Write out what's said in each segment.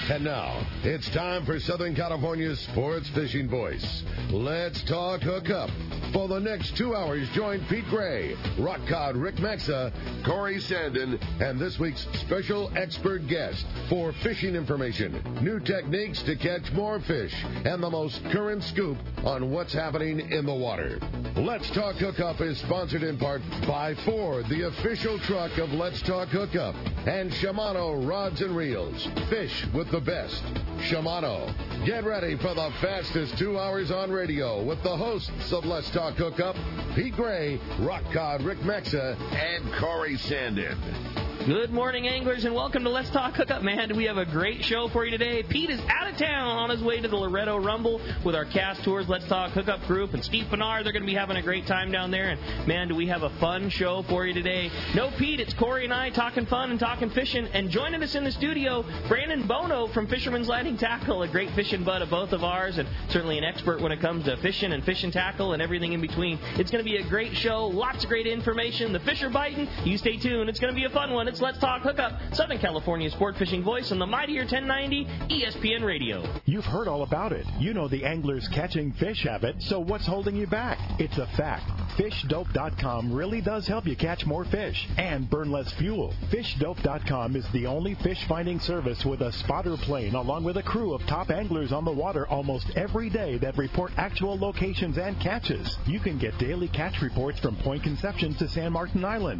And now, it's time for Southern California's sports fishing voice. Let's talk hookup. For the next 2 hours, join Pete Gray, Rock Cod Rick Maxa, Corey Sandin, and this week's special expert guest for fishing information, new techniques to catch more fish, and the most current scoop on what's happening in the water. Let's Talk Hookup is sponsored in part by Ford, the official truck of Let's Talk Hookup, and Shimano Rods and Reels. Fish with the best. Shimano. Get ready for the fastest 2 hours on radio with the hosts of Let's Talk Hookup, Pete Gray, Rock Cod Rick Maxa, and Corey Sandin. Good morning, anglers, and welcome to Let's Talk Hookup. Man, we have a great show for you today. Pete is out of town on his way to the Loretto Rumble with our Cast Tours Let's Talk Hookup group, and Steve Pinar. They're going to be having a great time down there, and man, do we have a fun show for you today. No, Pete, it's Corey and I talking fun and talking fishing, and joining us in the studio, Brandon Bono from Fisherman's Landing Tackle, a great fishing bud of both of ours, and certainly an expert when it comes to fishing and fishing tackle and everything in between. It's going to be a great show, lots of great information. The fish are biting. You stay tuned. It's going to be a fun one. It's Let's Talk Hookup, Southern California sport fishing voice on the mightier 1090 ESPN Radio. You've heard all about it. You know the angler's catching fish habit, so what's holding you back? It's a fact. FishDope.com really does help you catch more fish and burn less fuel. FishDope.com is the only fish finding service with a spotter plane along with a crew of top anglers on the water almost every day that report actual locations and catches. You can get daily catch reports from Point Conception to San Martin Island,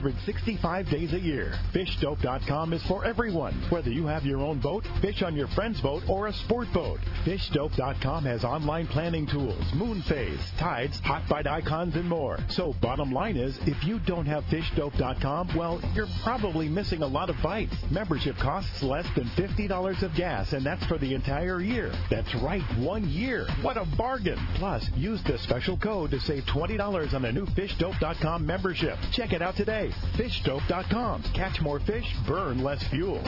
365 days a year. FishDope.com is for everyone, whether you have your own boat, fish on your friend's boat, or a sport boat. FishDope.com has online planning tools, moon phase, tides, hot bite icons, and more. So bottom line is, if you don't have FishDope.com, well, you're probably missing a lot of bites. Membership costs less than $50 of gas, and that's for the entire year. That's right, 1 year. What a bargain. Plus, use the special code to save $20 on a new FishDope.com membership. Check it out today. FishDope.com. Catch more fish, burn less fuel.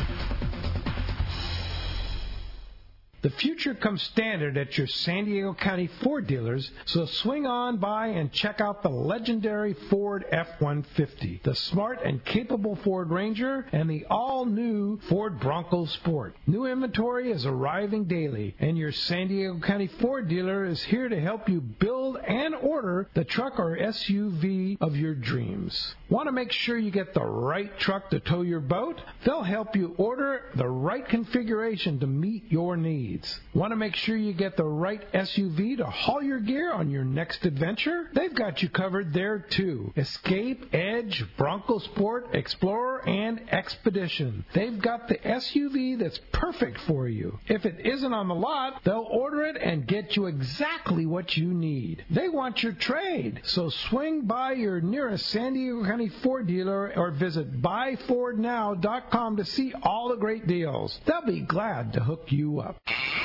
The future comes standard at your San Diego County Ford dealers, so swing on by and check out the legendary Ford F-150, the smart and capable Ford Ranger, and the all-new Ford Bronco Sport. New inventory is arriving daily, and your San Diego County Ford dealer is here to help you build and order the truck or SUV of your dreams. Want to make sure you get the right truck to tow your boat? They'll help you order the right configuration to meet your needs. Want to make sure you get the right SUV to haul your gear on your next adventure? They've got you covered there too. Escape, Edge, Bronco Sport, Explorer, and Expedition. They've got the SUV that's perfect for you. If it isn't on the lot, they'll order it and get you exactly what you need. They want your trade, so swing by your nearest San Diego County Ford dealer or visit buyfordnow.com to see all the great deals. They'll be glad to hook you up.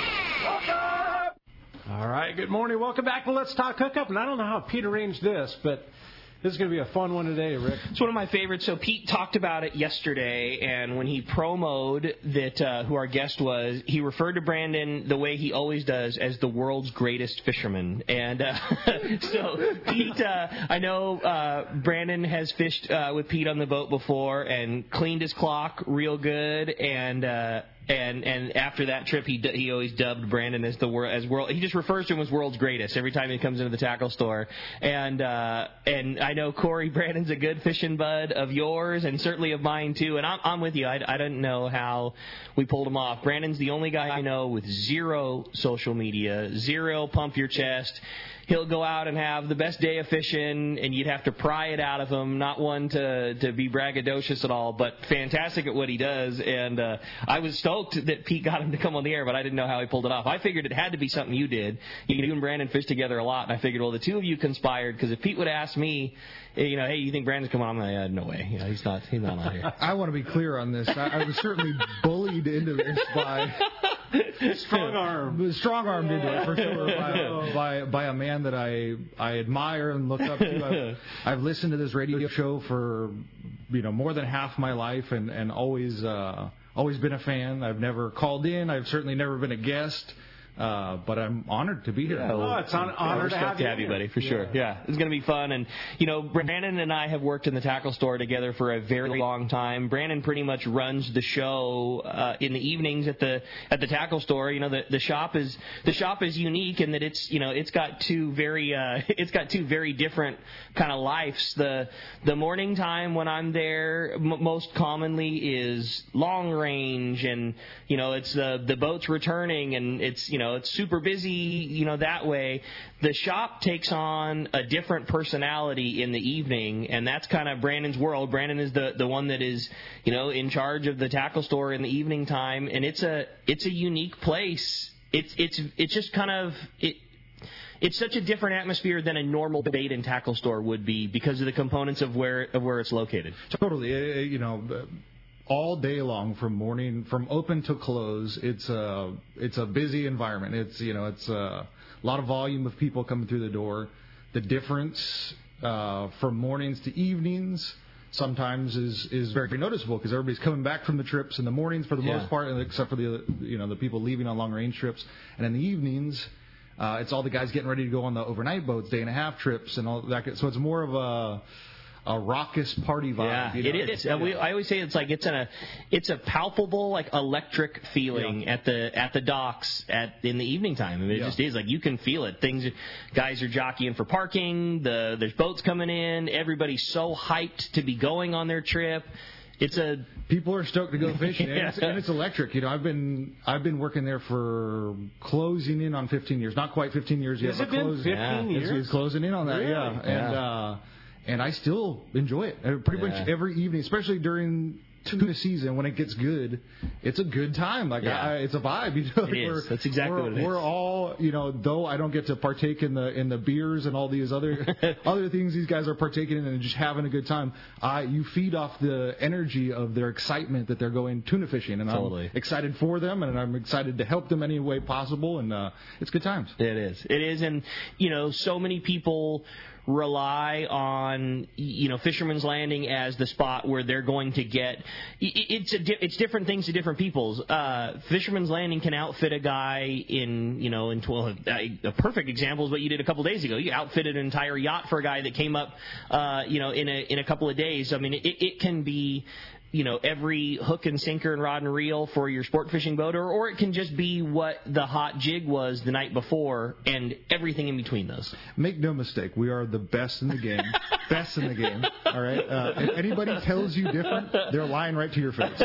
All right, good morning. Welcome back to Let's Talk Hookup. And I don't know how Pete arranged this, but this is going to be a fun one today, Rick. It's one of my favorites. So Pete talked about it yesterday, and when he promoted that who our guest was, he referred to Brandon the way he always does, as the world's greatest fisherman. And so Pete, I know Brandon has fished with Pete on the boat before and cleaned his clock real good, and after that trip, he always dubbed Brandon as world. He just refers to him as world's greatest every time he comes into the tackle store. And I know Corey, Brandon's a good fishing bud of yours and certainly of mine too. And I'm with you. I don't know how we pulled him off. Brandon's the only guy I know with zero social media, zero pump your chest. He'll go out and have the best day of fishing, and you'd have to pry it out of him. Not one to be braggadocious at all, but fantastic at what he does. And I was stoked that Pete got him to come on the air, but I didn't know how he pulled it off. I figured it had to be something you did. You and Brandon fish together a lot, and I figured, well, the two of you conspired, because if Pete would ask me, hey, you think Brandon's coming on? I'm like, no way. He's not on here. I want to be clear on this. I was certainly bullied into this by strong-armed into it, for sure, by a man that I admire and look up to. I've listened to this radio show for more than half my life, and always been a fan. I've never called in. I've certainly never been a guest. But I'm honored to be here. It's an honor to have you, buddy, for sure. Yeah, it's going to be fun. And, Brandon and I have worked in the tackle store together for a very long time. Brandon pretty much runs the show in the evenings at the tackle store. The shop is unique in that it's got two very different kind of lives. The morning time when I'm there most commonly is long range, and it's the boats returning, and it's super busy, that way. The shop takes on a different personality in the evening, and that's kind of Brandon's world. Brandon is the one that is, in charge of the tackle store in the evening time, and it's a unique place. It's just kind of it's such a different atmosphere than a normal bait and tackle store would be because of the components of where it's located. Totally, all day long from open to close, it's a busy environment. It's a lot of volume of people coming through the door. The difference from mornings to evenings sometimes is very noticeable because everybody's coming back from the trips in the mornings for the most part, except for the people leaving on long range trips, and in the evenings. It's all the guys getting ready to go on the overnight boats, day and a half trips, and all that. So it's more of a raucous party vibe. Yeah, it is. I always say it's a palpable electric feeling at the docks in the evening time. I mean, it just is you can feel it. Guys are jockeying for parking. There's boats coming in. Everybody's so hyped to be going on their trip. People are stoked to go fishing, and it's electric. I've been working there for closing in on 15 years. Not quite 15 years yet. Has it been 15 years? It's closing in on that, really? And I still enjoy it. Pretty much every evening, especially during tuna season when it gets good. It's a good time. It's a vibe. It is. That's exactly what it is. We're all, though I don't get to partake in the beers and all these other things these guys are partaking in and just having a good time. You feed off the energy of their excitement that they're going tuna fishing, and I'm excited for them, and I'm excited to help them any way possible, and it's good times. It is, and so many people rely on Fisherman's Landing as the spot where they're going to get it's different things to different peoples. Fisherman's Landing can outfit a guy in 12. A perfect example is what you did a couple days ago. You outfitted an entire yacht for a guy that came up in a couple of days. I mean, it can be every hook and sinker and rod and reel for your sport fishing boat, or it can just be what the hot jig was the night before and everything in between those. Make no mistake, we are the best in the game. Best in the game. All right. If anybody tells you different, they're lying right to your face.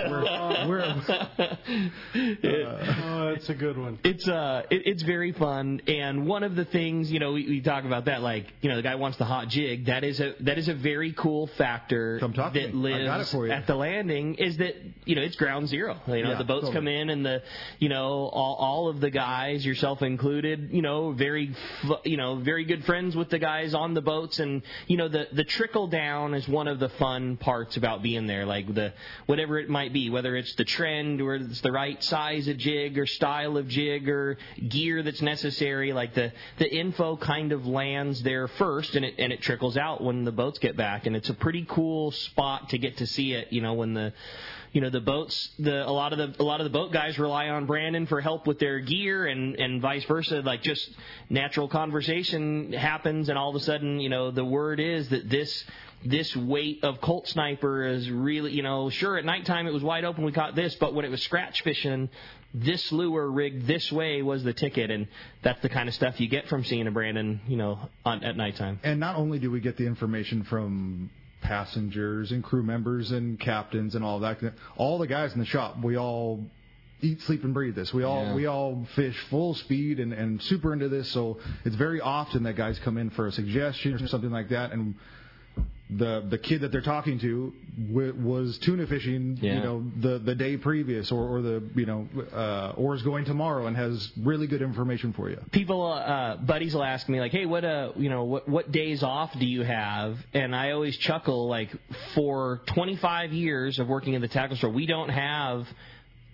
It's a good one. It's very fun, and one of the things we talk about that the guy wants the hot jig. That is a very cool factor that lives at the landing. Is that it's ground zero. The boats come in, and all of the guys, yourself included, very good friends with the guys on the boats, and the trickle down is one of the fun parts about being there. Whatever it might be, whether it's the trend or it's the right size of jig or style of jig or gear that's necessary, the info kind of lands there first, and it trickles out when the boats get back, and it's a pretty cool spot to get to see it. When the boats, a lot of the boat guys rely on Brandon for help with their gear, and vice versa. Just natural conversation happens, and all of a sudden, the word is that this weight of Colt Sniper is really, sure, at nighttime it was wide open, we caught this, but when it was scratch fishing, this lure rigged this way was the ticket, and that's the kind of stuff you get from seeing a Brandon, at nighttime. And not only do we get the information from passengers and crew members and captains and all that, all the guys in the shop, we all eat, sleep, and breathe this. We all fish full speed and super into this, so it's very often that guys come in for a suggestion or something like that, and the kid that they're talking to was tuna fishing, the day previous, or is going tomorrow and has really good information for you. People, buddies will ask me hey, what days off do you have? And I always chuckle, for 25 years of working in the tackle store, we don't have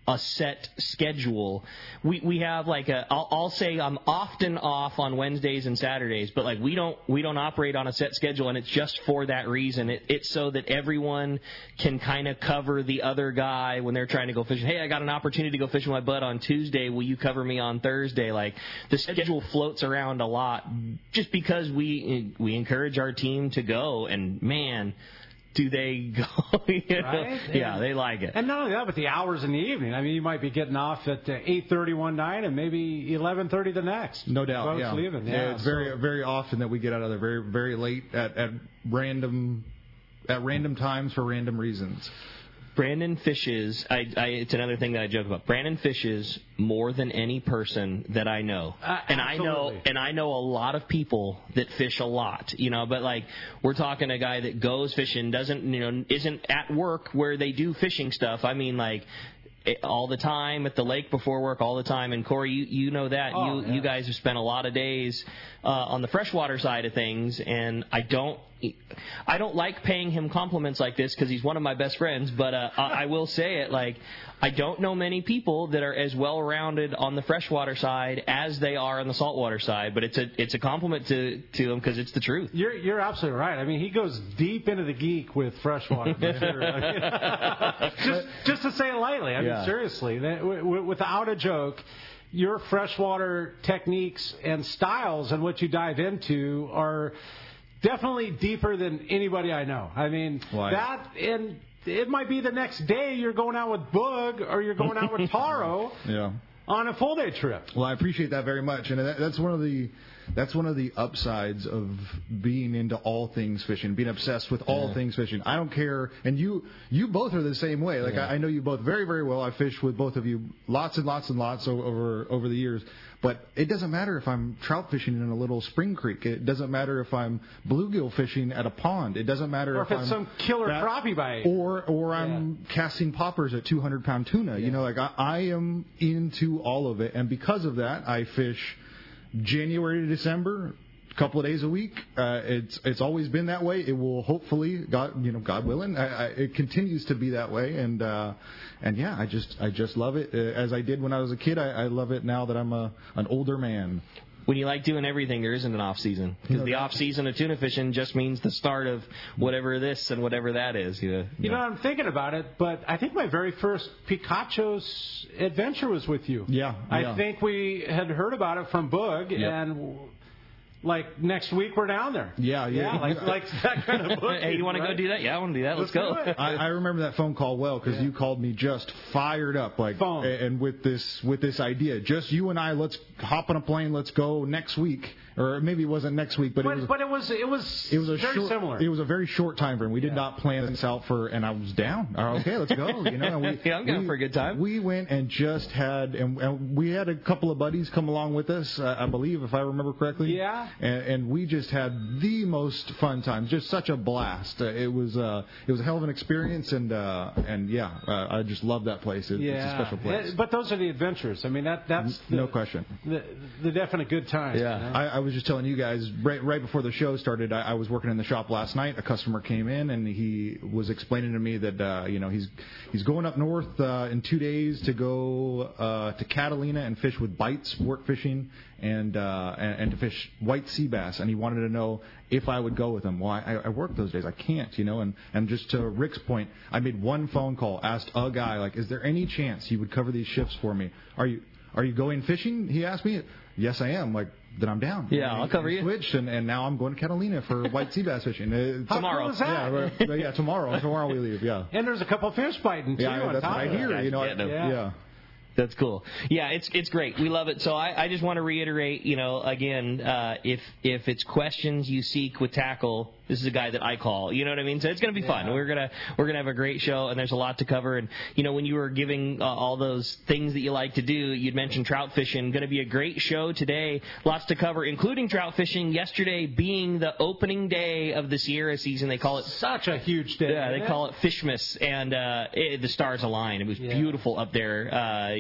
a set schedule. We have like I'll say I'm often off on Wednesdays and Saturdays, but like we don't operate on a set schedule, and it's just for that reason. It's so that everyone can kind of cover the other guy when they're trying to go fishing. Hey, I got an opportunity to go fishing with my bud on Tuesday. Will you cover me on Thursday? Like the schedule floats around a lot just because we encourage our team to go, and man, do they go? Right? Yeah, they like it. And not only that, but the hours in the evening. I mean, you might be getting off at 8:30 one night and maybe 11:30 the next. No doubt. Folks Yeah. leaving. Yeah, it's very often that we get out of there very, very late at random times for random reasons. Brandon fishes. It's another thing that I joke about. Brandon fishes more than any person that I know, and I know a lot of people that fish a lot. But like we're talking a guy that goes fishing, isn't at work where they do fishing stuff. I mean, like all the time at the lake before work, all the time. And Corey, you know that you guys have spent a lot of days on the freshwater side of things, and I don't like paying him compliments like this because he's one of my best friends, but I will say it, like I don't know many people that are as well-rounded on the freshwater side as they are on the saltwater side, but it's a compliment to him because it's the truth. You're absolutely right. I mean, he goes deep into the geek with freshwater. For sure. just to say it lightly. I mean, seriously, without a joke, your freshwater techniques and styles and what you dive into are definitely deeper than anybody I know. I mean, and it might be the next day you're going out with Boog or you're going out with Taro on a full day trip. Well, I appreciate that very much, and that's one of the upsides of being into all things fishing, being obsessed with all things fishing. I don't care, and you both are the same way. Like I know you both very, very well. I fished with both of you lots and lots and lots over the years. But it doesn't matter if I'm trout fishing in a little spring creek. It doesn't matter if I'm bluegill fishing at a pond. It doesn't matter if it's I'm some killer crappie bite. Or I'm casting poppers at 200-pound tuna. Yeah. I am into all of it. And because of that, I fish January to December, a couple of days a week. It's always been that way. It will hopefully, God willing, it continues to be that way. And yeah, I just love it as I did when I was a kid. I love it now that I'm an older man. When you like doing everything, there isn't an off season, because the off season of tuna fishing just means the start of whatever this and whatever that is. I'm thinking about it, but I think my very first Picacho's adventure was with you. Yeah. I think we had heard about it from Boog, and like next week we're down there. Yeah. Like that kind of book. Hey, you want to go do that? Yeah, I want to do that. Let's go. I remember that phone call well because you called me just fired up, and with this idea, just you and I, let's hop on a plane, let's go next week. Or maybe it wasn't next week, but it was very similar. It was a very short time frame. We did not plan this out and I was down. Okay, let's go. And I'm going for a good time. We went and just and we had a couple of buddies come along with us, I believe, if I remember correctly. Yeah. And we just had the most fun time. Just such a blast. It was a hell of an experience, I just love that place. It's a special place. But those are the adventures. I mean, that's no question. The definite good times. Yeah. I was just telling you guys right before the show started. I was working in the shop last night. A customer came in and he was explaining to me that he's going up north in 2 days to go to Catalina and fish with bites, sport fishing, and to fish white sea bass. And he wanted to know if I would go with him. Well, I work those days. I can't, And just to Rick's point, I made one phone call, asked a guy, like, is there any chance you would cover these shifts for me? Are you going fishing? He asked me. Yes, I am. Like, then I'm down. Yeah, I'll cover you. Switched, and now I'm going to Catalina for white sea bass fishing. Tomorrow. Cool is that? Yeah, tomorrow. Tomorrow we leave, yeah. And there's a couple of fish biting, too. Yeah, that's what I hear. Yeah. That's cool. Yeah, it's great. We love it. So I just want to reiterate, again, if it's questions you seek with Tackle, this is a guy that I call. You know what I mean? So it's going to be fun. We're gonna have a great show, and there's a lot to cover. And when you were giving all those things that you like to do, you'd mentioned trout fishing. Going to be a great show today. Lots to cover, including trout fishing. Yesterday being the opening day of the Sierra season, they call it such a huge day. Yeah, they call it Fishmas, and the stars aligned. It was beautiful up there.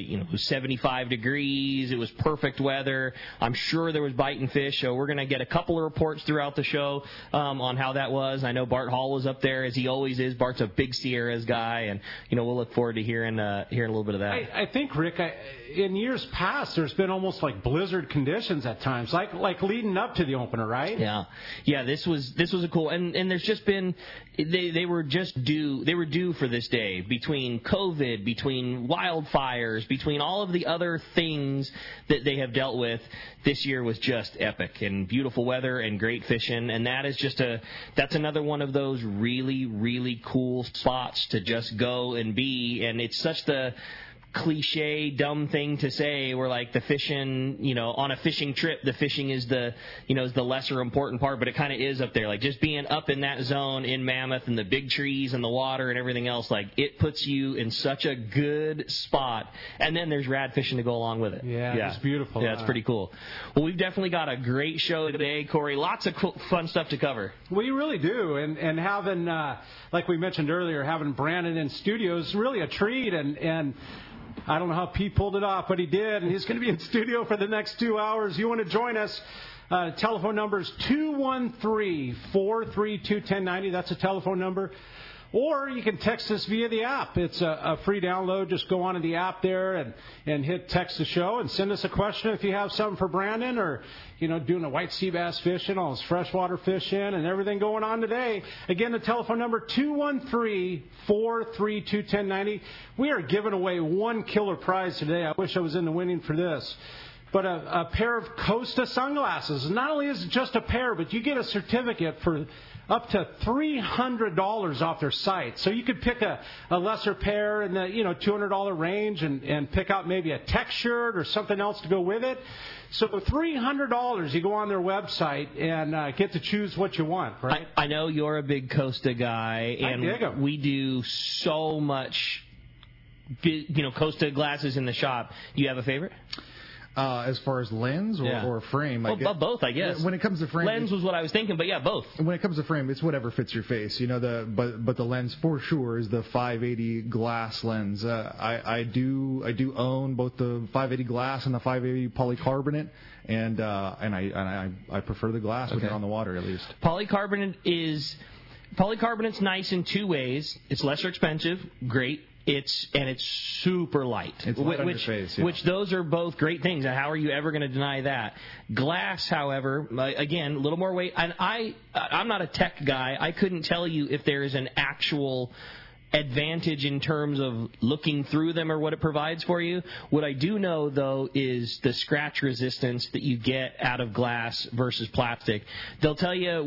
it was 75 degrees. It was perfect weather. I'm sure there was biting fish. So we're going to get a couple of reports throughout the show on how that was. I know Bart Hall was up there, as he always is. Bart's a big Sierras guy, and we'll look forward to hearing a little bit of that. I think, Rick, in years past, there's been almost like blizzard conditions at times, like leading up to the opener, right? Yeah. This was a cool, and there's just been they were due for this day, between COVID, between wildfires, between all of the other things that they have dealt with. This year was just epic, and beautiful weather and great fishing, and that's another one of those really, really cool spots to just go and be. And it's such the cliche, dumb thing to say, where like the fishing, on a fishing trip, the fishing is the lesser important part, but it kind of is up there. Like just being up in that zone in Mammoth and the big trees and the water and everything else, like it puts you in such a good spot. And then there's rad fishing to go along with it. Yeah. It's beautiful. Yeah, it's pretty cool. Well, we've definitely got a great show today, Corey. Lots of cool, fun stuff to cover. We really do. And having, like we mentioned earlier, having Brandon in studio is really a treat. And I don't know how Pete pulled it off, but he did, and he's going to be in studio for the next 2 hours. You want to join us? Telephone number is 213-432-1090. That's a telephone number. Or you can text us via the app. It's a free download. Just go onto the app there and hit text the show and send us a question if you have something for Brandon, or doing a white sea bass fishing, all his freshwater fishing, and everything going on today. Again, the telephone number 213-432-1090. We are giving away one killer prize today. I wish I was in the winning for this. But a pair of Costa sunglasses. Not only is it just a pair, but you get a certificate for up to $300 off their site. So you could pick a lesser pair in the $200 range and pick out maybe a tech shirt or something else to go with it. So for $300, you go on their website and get to choose what you want, right? I know you're a big Costa guy, and I dig 'em. We do so much, Costa glasses in the shop. Do you have a favorite? As far as lens or frame? Both, I guess. When it comes to frame... Lens was what I was thinking, but yeah, both. When it comes to frame, it's whatever fits your face. But the lens for sure is the 580 glass lens. I do own both the 580 glass and the 580 polycarbonate, and I prefer the glass when you're on the water, at least. Polycarbonate's nice in two ways. It's lesser expensive, great. It's super light. It's light on your face, yeah. Which those are both great things. And how are you ever going to deny that? Glass, however, again, a little more weight. And I'm not a tech guy. I couldn't tell you if there is an actual advantage in terms of looking through them or what it provides for you. What I do know, though, is the scratch resistance that you get out of glass versus plastic. They'll tell you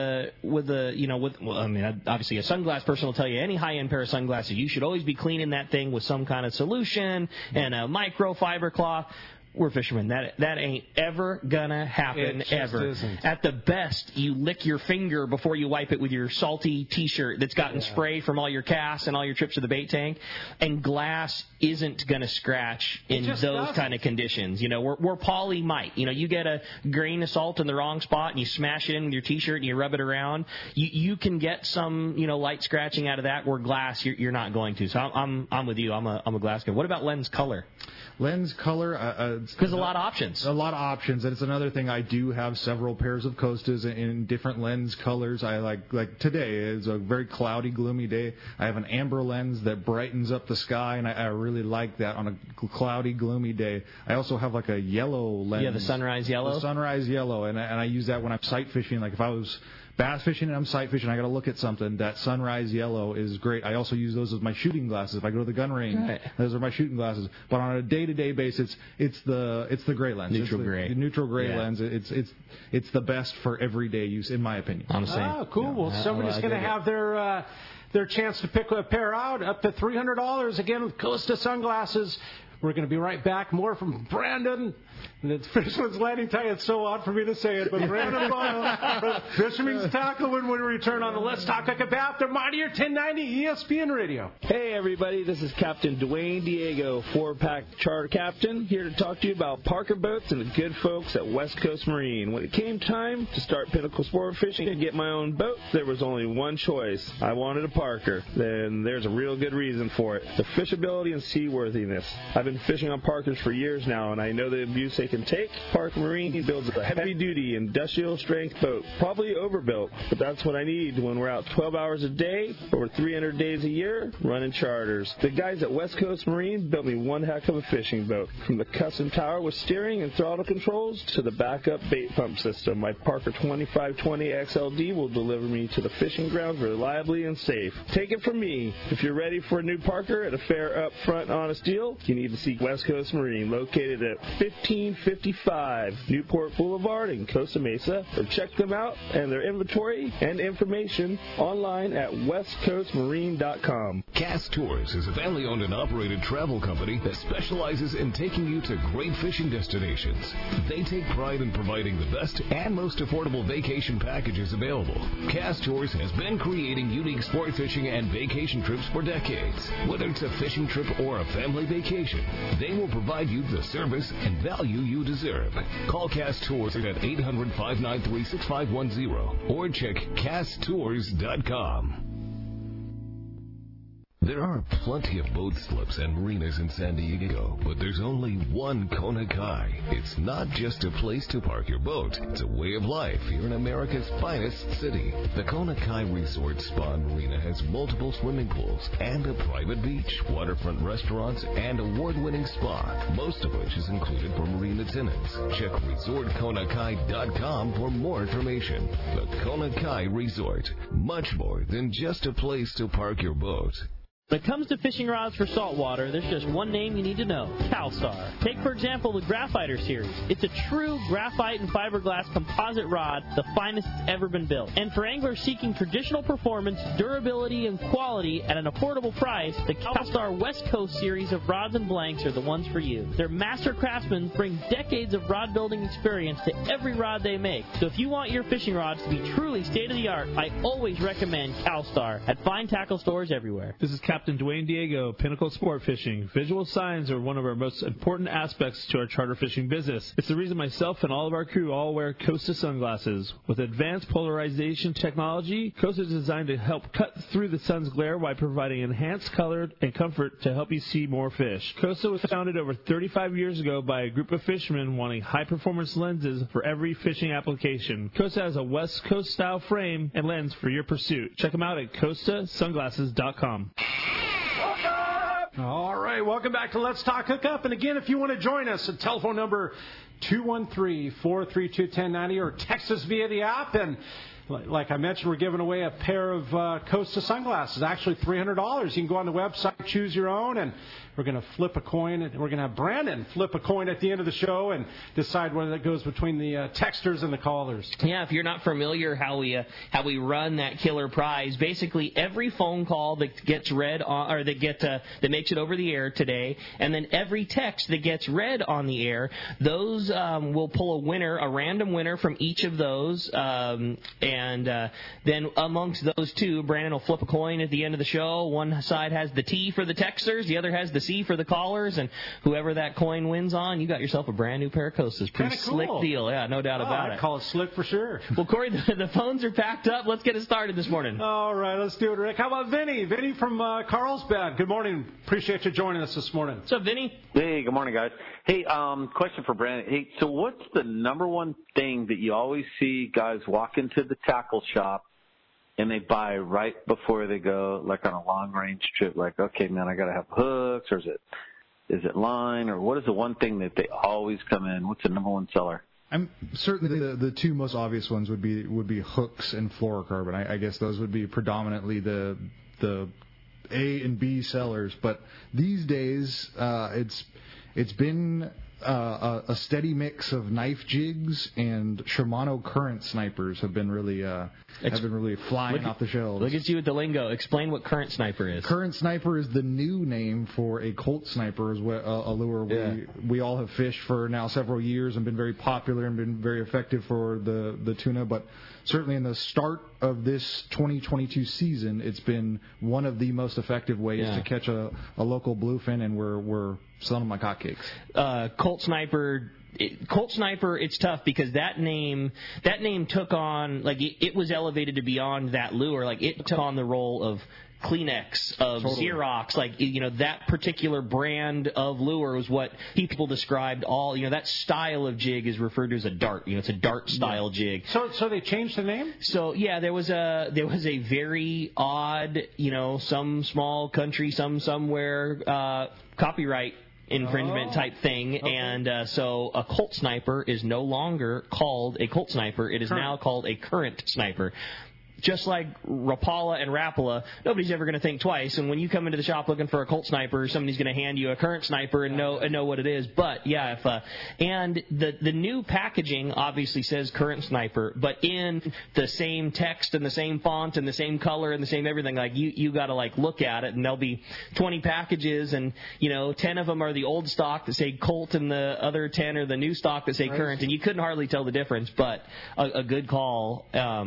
obviously a sunglass person will tell you any high-end pair of sunglasses, you should always be cleaning that thing with some kind of solution and a microfiber cloth. We're fishermen. That ain't ever gonna happen, ever. Isn't. At the best, you lick your finger before you wipe it with your salty T-shirt that's gotten spray from all your casts and all your trips to the bait tank. And glass isn't gonna scratch in those kind of conditions. Where poly might. You get a grain of salt in the wrong spot and you smash it in with your T-shirt and you rub it around. You can get some light scratching out of that. Where glass, you're not going to. So I'm with you. I'm a glass guy. What about lens color? Lens color, because a lot of options. A lot of options, and it's another thing. I do have several pairs of Costas in different lens colors. I like today is a very cloudy, gloomy day. I have an amber lens that brightens up the sky, and I really like that on a cloudy, gloomy day. I also have like a yellow lens. Yeah, the sunrise yellow. The sunrise yellow, and I use that when I'm sight fishing. Like if I was bass fishing and I'm sight fishing, I got to look at something. That sunrise yellow is great. I also use those as my shooting glasses. If I go to the gun range, those are my shooting glasses. But on a day-to-day basis, it's the gray lens. Neutral gray. The neutral gray lens. It's the best for everyday use, in my opinion. Honestly. Oh, cool. Well, somebody's going to have their chance to pick a pair out, up to $300. Again, with Costa sunglasses. We're going to be right back. More from Brandon. The Fisherman's Landing Tag. It's so odd for me to say it, but Brandon Boyle from Fisherman's Tackle when we return on the Let's Talk Hook Up after Mightier 1090 ESPN Radio. Hey, everybody. This is Captain Dwayne Diego, 4-pack charter captain, here to talk to you about Parker Boats and the good folks at West Coast Marine. When it came time to start Pinnacle Sport Fishing and get my own boat, there was only one choice. I wanted a Parker. Then there's a real good reason for it. The fishability and seaworthiness. I've been fishing on Parkers for years now, and I know the abuse they can take. Parker Marine builds a heavy-duty, industrial-strength boat, probably overbuilt, but that's what I need when we're out 12 hours a day, over 300 days a year, running charters. The guys at West Coast Marine built me one heck of a fishing boat. From the custom tower with steering and throttle controls to the backup bait pump system, my Parker 2520 XLD will deliver me to the fishing grounds reliably and safe. Take it from me. If you're ready for a new Parker at a fair, upfront, honest deal, you need to seek West Coast Marine, located at 1555 Newport Boulevard in Costa Mesa, or check them out and their inventory and information online at westcoastmarine.com. Cast Tours is a family-owned and operated travel company that specializes in taking you to great fishing destinations. They take pride in providing the best and most affordable vacation packages available. Cast Tours has been creating unique sport fishing and vacation trips for decades. Whether it's a fishing trip or a family vacation, they will provide you the service and value you deserve. Call Cast Tours at 800-593-6510 or check casttours.com. There are plenty of boat slips and marinas in San Diego, but there's only one Kona Kai. It's not just a place to park your boat. It's a way of life here in America's finest city. The Kona Kai Resort Spa and Marina has multiple swimming pools and a private beach, waterfront restaurants, and award-winning spa, most of which is included for marine attendants. Check resortkonakai.com for more information. The Kona Kai Resort, much more than just a place to park your boat. When it comes to fishing rods for saltwater, there's just one name you need to know, Calstar. Take, for example, the Graphiter series. It's a true graphite and fiberglass composite rod, the finest that's ever been built. And for anglers seeking traditional performance, durability, and quality at an affordable price, the Calstar West Coast series of rods and blanks are the ones for you. Their master craftsmen bring decades of rod building experience to every rod they make. So if you want your fishing rods to be truly state-of-the-art, I always recommend Calstar at fine tackle stores everywhere. This is Captain Dwayne Diego, Pinnacle Sport Fishing. Visual signs are one of our most important aspects to our charter fishing business. It's the reason myself and all of our crew all wear Costa sunglasses. With advanced polarization technology, Costa is designed to help cut through the sun's glare while providing enhanced color and comfort to help you see more fish. Costa was founded over 35 years ago by a group of fishermen wanting high-performance lenses for every fishing application. Costa has a West Coast style frame and lens for your pursuit. Check them out at CostaSunglasses.com. All right, welcome back to Let's Talk Hookup. And again, if you want to join us, the telephone number 213-432-1090 or text us via the app. And like I mentioned, we're giving away a pair of Costa sunglasses, actually $300. You can go on the website, choose your own, and we're going to flip a coin. And we're going to have Brandon flip a coin at the end of the show and decide whether that goes between the texters and the callers. Yeah, if you're not familiar how we run that killer prize, basically every phone call that gets read on, or that makes it over the air today, and then every text that gets read on the air, those will pull a winner, a random winner from each of those, and then amongst those two, Brandon will flip a coin at the end of the show. One side has the T for the texters, the other has the C for the callers, and whoever that coin wins on, you got yourself a brand new pair of Costas. Pretty slick deal, yeah, no doubt about it. I call it slick for sure. Well, Corey, the phones are packed up. Let's get it started this morning. All right, let's do it, Rick. How about Vinny? Vinny from Carlsbad. Good morning. Appreciate you joining us this morning. What's up, Vinny? Hey, good morning, guys. Hey, question for Brandon. Hey, so what's the number one thing that you always see guys walk into the tackle shop and they buy right before they go, like on a long-range trip? Like, okay, man, I got to have hooks, or is it line, or what is the one thing that they always come in? What's the number one seller? Certainly the two most obvious ones would be hooks and fluorocarbon. I guess those would be predominantly the A and B sellers. But these days, it's been a steady mix of knife jigs, and Shimano current snipers have been really flying off the shelves. Look at you with the lingo. Explain what current sniper is. Current sniper is the new name for a Colt sniper, is what a lure we all have fished for now several years and been very popular and been very effective for the tuna. But certainly in the start of this 2022 season, it's been one of the most effective ways to catch a local bluefin, and we're selling them like hotcakes. Colt Sniper, it's tough because that name took on, like, it was elevated to beyond that lure. Like, it took on the role of Kleenex, of Xerox, like, you know, that particular brand of lure was what people described all, you know, that style of jig is referred to as a dart. You know, it's a dart style jig. So they changed the name? So yeah, there was a very odd, you know, some small country, somewhere copyright infringement type thing, and so a Colt Sniper is no longer called a Colt Sniper. It is now called a Current Sniper. Just like Rapala and Rapala, nobody's ever going to think twice. And when you come into the shop looking for a Colt Sniper, somebody's going to hand you a Current Sniper and know what it is. But yeah, and the new packaging obviously says Current Sniper, but in the same text and the same font and the same color and the same everything. Like you got to like look at it, and there'll be 20 packages, and you know 10 of them are the old stock that say Colt, and the other 10 are the new stock that say Current, and you couldn't hardly tell the difference. But a good call.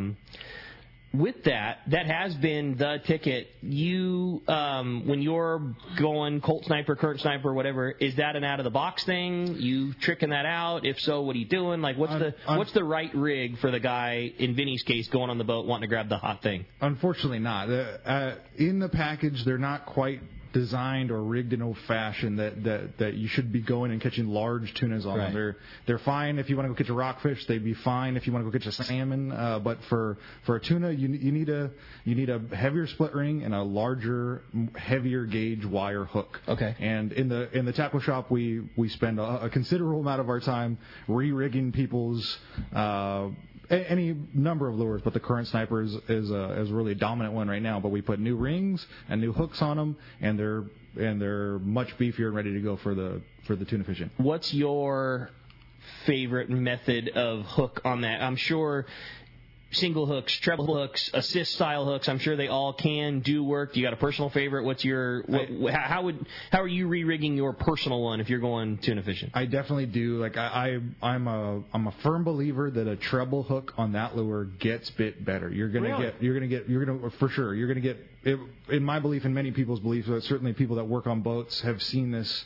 With that has been the ticket. You, when you're going Colt Sniper, Current Sniper, whatever, is that an out-of-the-box thing? You tricking that out? If so, what are you doing? Like, what's the right rig for the guy, in Vinny's case, going on the boat wanting to grab the hot thing? Unfortunately not. In the package, they're not quite designed or rigged in old-fashioned that you should be going and catching large tunas on them. They're fine if you want to go catch a rockfish. They'd be fine if you want to go catch a salmon. But for a tuna, you need a heavier split ring and a larger, heavier gauge wire hook. Okay. And in the tackle shop, we spend a considerable amount of our time re-rigging people's any number of lures, but the Current Sniper is a really dominant one right now. But we put new rings and new hooks on them, and they're much beefier and ready to go for the tuna fishing. What's your favorite method of hook on that? I'm sure single hooks, treble hooks, assist style hooks, I'm sure they all can do work. Do you got a personal favorite? What's your how are you re-rigging your personal one if you're going tuna fishing? I definitely do. Like I'm a firm believer that a treble hook on that lure gets bit better. You're gonna for sure. You're gonna get it, in my belief and many people's belief, but certainly people that work on boats have seen this.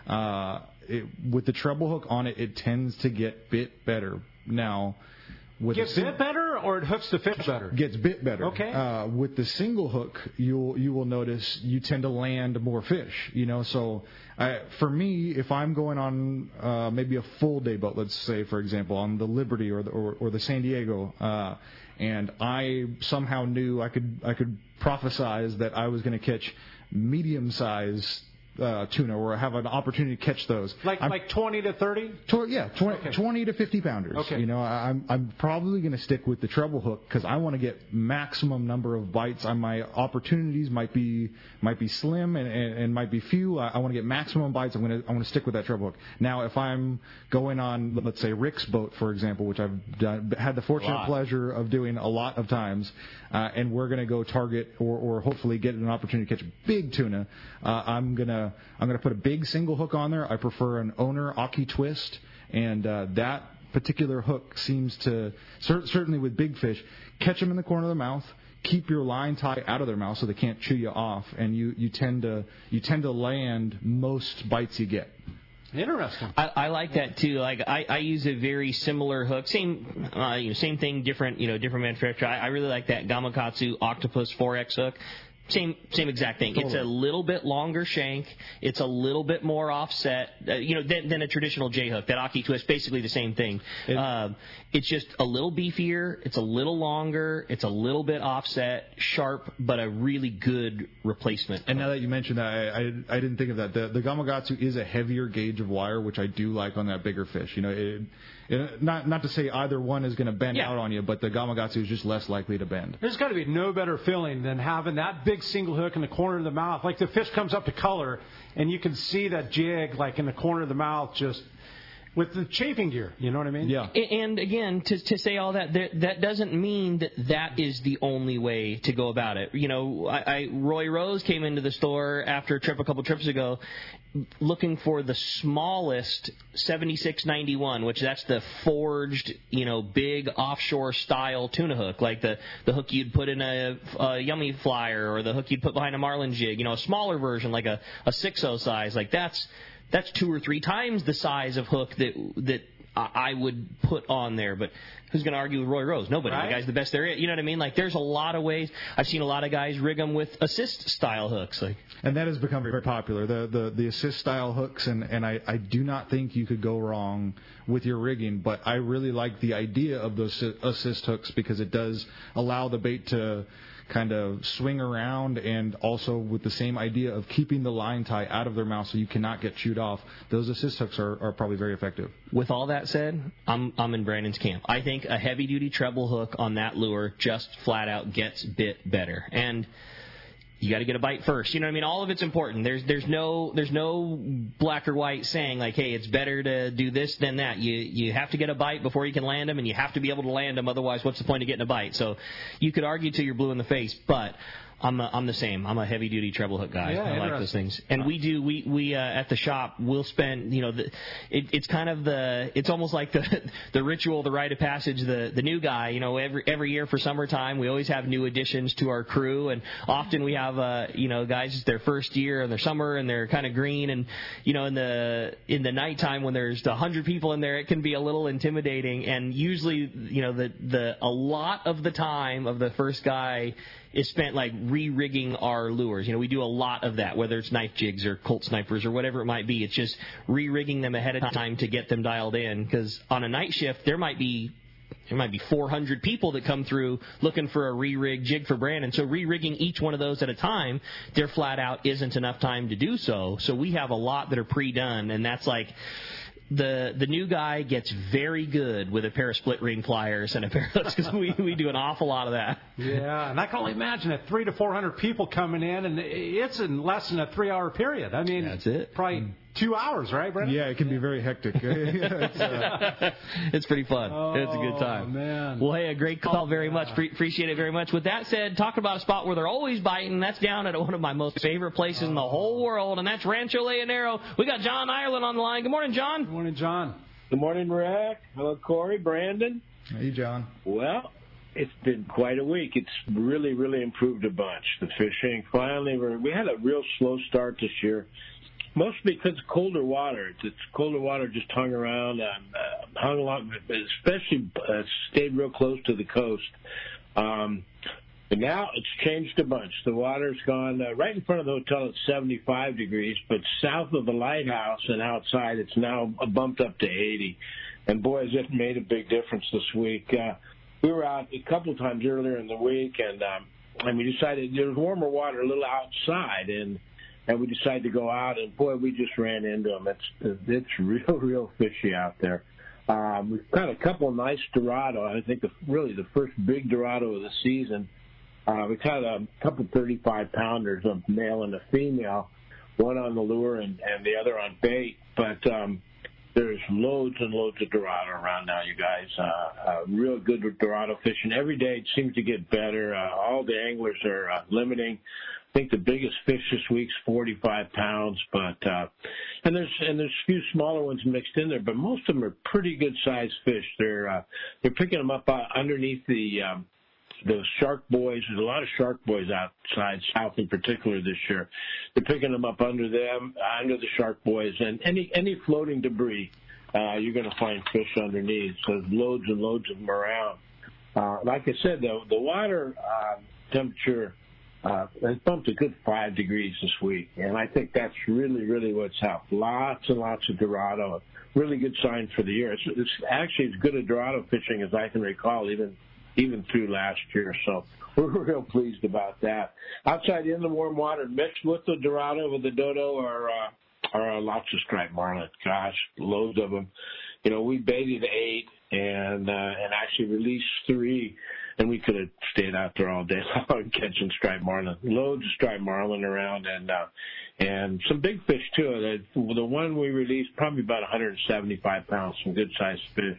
With the treble hook on it, it tends to get bit better. Now, gets bit better, or it hooks the fish better? Gets bit better. Okay. With the single hook, you will notice you tend to land more fish. You know, so for me, if I'm going on maybe a full day boat, let's say for example on the Liberty or the San Diego, and I somehow knew I could prophesize that I was going to catch medium size tuna, or have an opportunity to catch those. Like 20 to 30? 20 to 50 pounders. Okay. You know, I'm probably going to stick with the treble hook because I want to get maximum number of bites. My opportunities might be slim and might be few. I want to get maximum bites. I want to stick with that treble hook. Now, if I'm going on, let's say Rick's boat, for example, which I've had the fortunate pleasure of doing a lot of times, and we're going to go target or hopefully get an opportunity to catch big tuna, I'm gonna put a big single hook on there. I prefer an Owner Aki Twist, and that particular hook seems to certainly with big fish catch them in the corner of the mouth. Keep your line tie out of their mouth so they can't chew you off, and you tend to land most bites you get. Interesting. I like that too. Like I use a very similar hook, same thing, different manufacturer. I really like that Gamakatsu Octopus 4X hook. Same exact thing. Totally. It's a little bit longer shank. It's a little bit more offset, than a traditional J hook. That Aki Twist, basically the same thing. It's just a little beefier. It's a little longer. It's a little bit offset, sharp, but a really good replacement. And now that you mentioned that, I didn't think of that. The Gamakatsu is a heavier gauge of wire, which I do like on that bigger fish. You know, not to say either one is going to bend out on you, but the Gamakatsu is just less likely to bend. There's got to be no better feeling than having that big single hook in the corner of the mouth. Like the fish comes up to color, and you can see that jig like in the corner of the mouth just with the chafing gear. You know what I mean? Yeah. And again, to say all that, that doesn't mean that is the only way to go about it. You know, Roy Rose came into the store after a couple trips ago, looking for the smallest 7691, which that's the forged, big offshore style tuna hook, like the hook you'd put in a Yummy Flyer, or the hook you'd put behind a marlin jig. A smaller version, like a 6.0 size. Like that's 2 or 3 times the size of hook that I would put on there. But who's going to argue with Roy Rose? Nobody. Right. The guy's the best there is. You know what I mean? Like, there's a lot of ways. I've seen a lot of guys rig them with assist-style hooks. And that has become very popular, the assist-style hooks, and I do not think you could go wrong with your rigging, but I really like the idea of those assist hooks because it does allow the bait to kind of swing around, and also with the same idea of keeping the line tie out of their mouth so you cannot get chewed off. Those assist hooks are probably very effective. With all that said, I'm in Brandon's camp. I think a heavy-duty treble hook on that lure just flat out gets bit better. And you got to get a bite first. You know what I mean? All of it's important. There's no black or white saying like, hey, it's better to do this than that. You have to get a bite before you can land them, and you have to be able to land them. Otherwise, what's the point of getting a bite? So you could argue till you're blue in the face, but I'm the same. I'm a heavy duty treble hook guy. Yeah, I like those things. And we at the shop we'll spend, it's kind of it's almost like the ritual, the rite of passage, the new guy, every year for summertime we always have new additions to our crew, and often we have guys, it's their first year and they're summer and they're kind of green, and in the nighttime when there's 100 people in there, it can be a little intimidating, and usually a lot of the time of the first guy is spent like re-rigging our lures. We do a lot of that, whether it's knife jigs or Colt snipers or whatever it might be. It's just re-rigging them ahead of time to get them dialed in, because on a night shift there might be 400 people that come through looking for a re-rig jig for Brandon. So re-rigging each one of those at a time, there flat out isn't enough time to do so. So we have a lot that are pre-done, and that's like the new guy gets very good with a pair of split ring pliers and a pair of, because we do an awful lot of that. Yeah, and I can only imagine 300 to 400 people coming in, and it's in less than a 3-hour period. I mean, that's it. Probably 2 hours, right, Brandon? Yeah, it can be very hectic. It's pretty fun. It's a good time. Man. Well, hey, a great call. Very much. Appreciate it very much. With that said, talking about a spot where they're always biting, that's down at one of my most favorite places in the whole world, and that's Rancho Leonero. We got John Ireland on the line. Good morning, John. Good morning, John. Good morning, Rick. Hello, Corey, Brandon. Hey, John. Well, it's been quite a week. It's really, really improved a bunch. The fishing, finally, we had a real slow start this year. Mostly because of colder water. It's colder water just hung around, hung along, especially stayed real close to the coast. But now it's changed a bunch. The water's gone right in front of the hotel at 75 degrees, but south of the lighthouse and outside it's now bumped up to 80. And boy, has it made a big difference this week. We were out a couple of times earlier in the week, and we decided there was warmer water a little outside, and we decided to go out, and boy, we just ran into them. It's real fishy out there. We've got a couple of nice Dorado. I think really the first big Dorado of the season. We've had a couple 35-pounders, a male and a female, one on the lure and the other on bait. But there's loads and loads of Dorado around now, you guys. Real good Dorado fishing. Every day it seems to get better. All the anglers are limiting. I think the biggest fish this week's 45 pounds, but and there's a few smaller ones mixed in there, but most of them are pretty good sized fish. They're picking them up underneath the shark boys. There's a lot of shark boys outside, south in particular this year. They're picking them up under the shark boys, and any floating debris, you're going to find fish underneath. So there's loads and loads of them around. Like I said, though, the water temperature has bumped a good 5 degrees this week, and I think that's really, really what's helped. Lots and lots of Dorado. Really good sign for the year. It's actually as good a Dorado fishing as I can recall, even through last year. So we're real pleased about that. Outside in the warm water, mixed with the Dorado, with the Dodo, are lots of striped marlin. Gosh, loads of them. We baited 8 and actually released 3. And we could have stayed out there all day long catching striped marlin. Loads of striped marlin around, and some big fish too. The one we released, probably about 175 pounds, some good sized fish.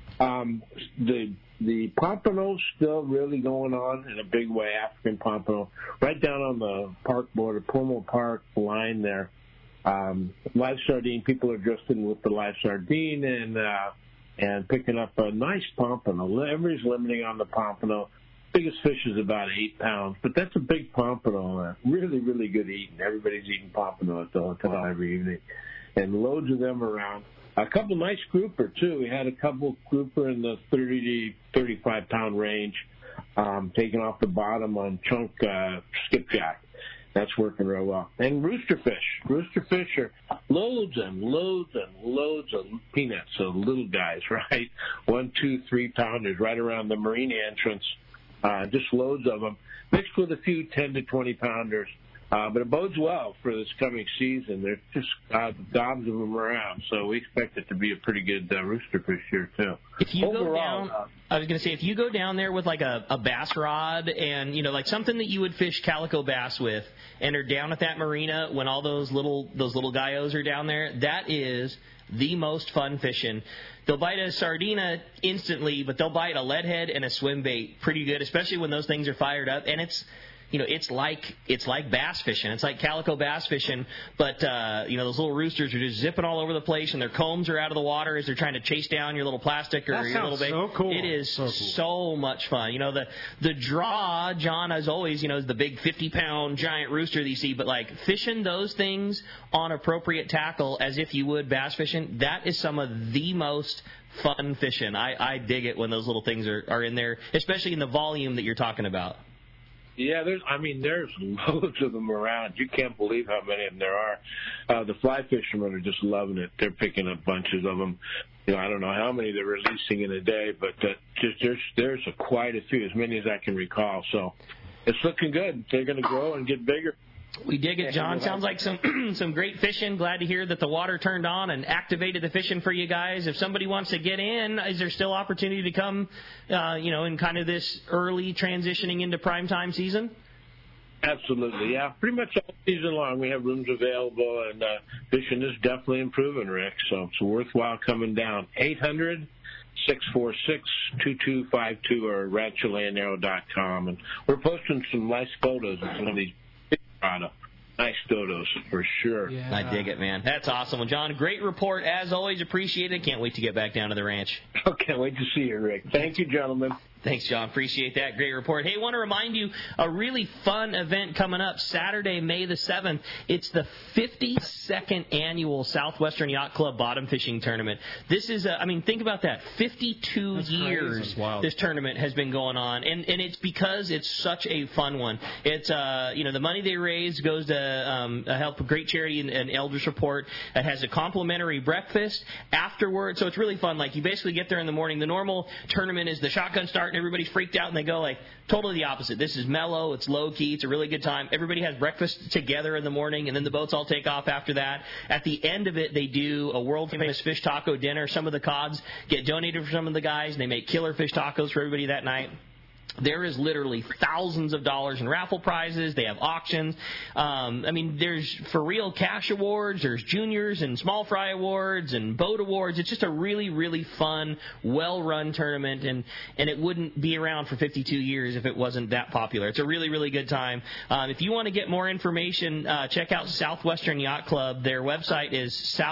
The pompano's still really going on in a big way. African pompano, right down on the park border, Pumo Park line there. Live sardine. People are drifting with the live sardine and picking up a nice pompano. Everybody's limiting on the pompano. Biggest fish is about 8 pounds, but that's a big pompano. Really, really good eating. Everybody's eating pompano at the hotel every evening. And loads of them around. A couple nice grouper, too. We had a couple grouper in the 30 to 35-pound range, taking off the bottom on chunk skipjack. That's working real well. And roosterfish. Roosterfish are loads and loads and loads of peanuts, so little guys, right? 1, 2, 3 pounders right around the marina entrance. Just loads of them, mixed with a few 10 to 20 pounders. But it bodes well for this coming season. There's just gobs of them around, so we expect it to be a pretty good roosterfish here too. If you go down, I was going to say, if you go down there with like a bass rod and like something that you would fish calico bass with, and are down at that marina when all those little guyos are down there, that is the most fun fishing. They'll bite a sardina instantly, but they'll bite a leadhead and a swim bait pretty good, especially when those things are fired up. And it's like bass fishing. It's like calico bass fishing, but those little roosters are just zipping all over the place, and their combs are out of the water as they're trying to chase down your little plastic or your little bait. So cool. It is so much fun. The draw, John, as always, is the big 50-pound giant rooster that you see, but like fishing those things on appropriate tackle as if you would bass fishing, that is some of the most fun fishing. I dig it when those little things are in there, especially in the volume that you're talking about. Yeah, there's loads of them around. You can't believe how many of them there are. The fly fishermen are just loving it. They're picking up bunches of them. I don't know how many they're releasing in a day, but there's quite a few, as many as I can recall. So it's looking good. They're going to grow and get bigger. We dig it, John. Sounds like some great fishing. Glad to hear that the water turned on and activated the fishing for you guys. If somebody wants to get in, is there still opportunity to come, in kind of this early transitioning into primetime season? Absolutely, yeah. Pretty much all season long we have rooms available, and fishing is definitely improving, Rick. So it's worthwhile coming down. 800-646-2252 or rancholandnarrow.com. And we're posting some nice photos of some of these nice dodos for sure. Yeah. I dig it, man. That's awesome. Well, John, great report as always. Appreciate it. Can't wait to get back down to the ranch. Can't wait to see you, Rick. Thank you, gentlemen. Thanks, John. Appreciate that. Great report. Hey, I want to remind you, a really fun event coming up Saturday, May the 7th. It's the 52nd annual Southwestern Yacht Club Bottom Fishing Tournament. This is, think about that. 52 years this tournament has been going on, and it's because it's such a fun one. It's, the money they raise goes to help a great charity and Elders Report. It has a complimentary breakfast afterwards, so it's really fun. Like, you basically get there in the morning. The normal tournament is the shotgun start, and everybody's freaked out, and they go like totally the opposite. This is mellow, it's low key, it's a really good time. Everybody has breakfast together in the morning, and then the boats all take off after that. At the end of it, they do a world famous fish taco dinner. Some of the cods get donated for some of the guys, and they make killer fish tacos for everybody that night. There is literally thousands of dollars in raffle prizes. They have auctions. There's for real cash awards. There's juniors and small fry awards and boat awards. It's just a really, really fun, well-run tournament, and it wouldn't be around for 52 years if it wasn't that popular. It's a really, really good time. If you want to get more information, check out Southwestern Yacht Club. Their website is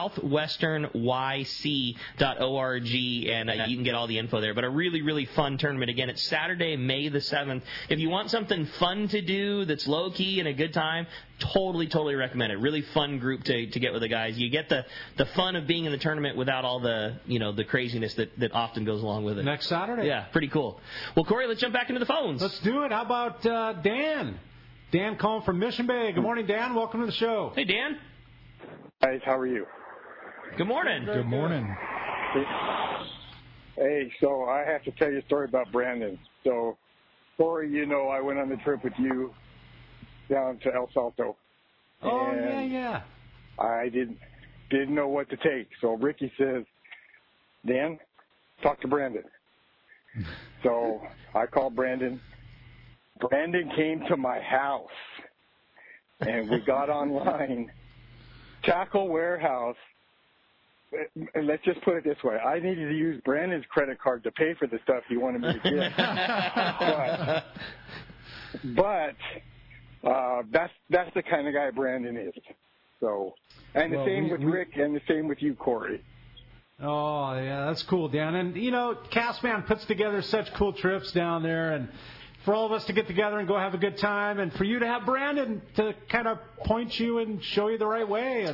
southwesternyc.org, and you can get all the info there. But a really, really fun tournament. Again, it's Saturday, May the 7th. If you want something fun to do that's low-key and a good time, totally recommend it. Really fun group to get with the guys. You get the fun of being in the tournament without all the the craziness that often goes along with it. Next Saturday? Yeah, pretty cool. Well, Corey, let's jump back into the phones. Let's do it. How about Dan? Dan calling from Mission Bay. Good morning, Dan. Welcome to the show. Hey, Dan. Guys, how are you? Good morning. Good morning. Hey, so I have to tell you a story about Brandon. So, Corey, I went on the trip with you down to El Salto. Oh, yeah. I didn't know what to take. So Ricky says, Dan, talk to Brandon. So I called Brandon. Brandon came to my house, and we got online. Tackle Warehouse. And let's just put it this way. I needed to use Brandon's credit card to pay for the stuff he wanted me to get. but that's the kind of guy Brandon is. So, and the same with Rick, and the same with you, Corey. Oh, yeah, that's cool, Dan. And, Castman puts together such cool trips down there, and for all of us to get together and go have a good time, and for you to have Brandon to kind of point you and show you the right way. And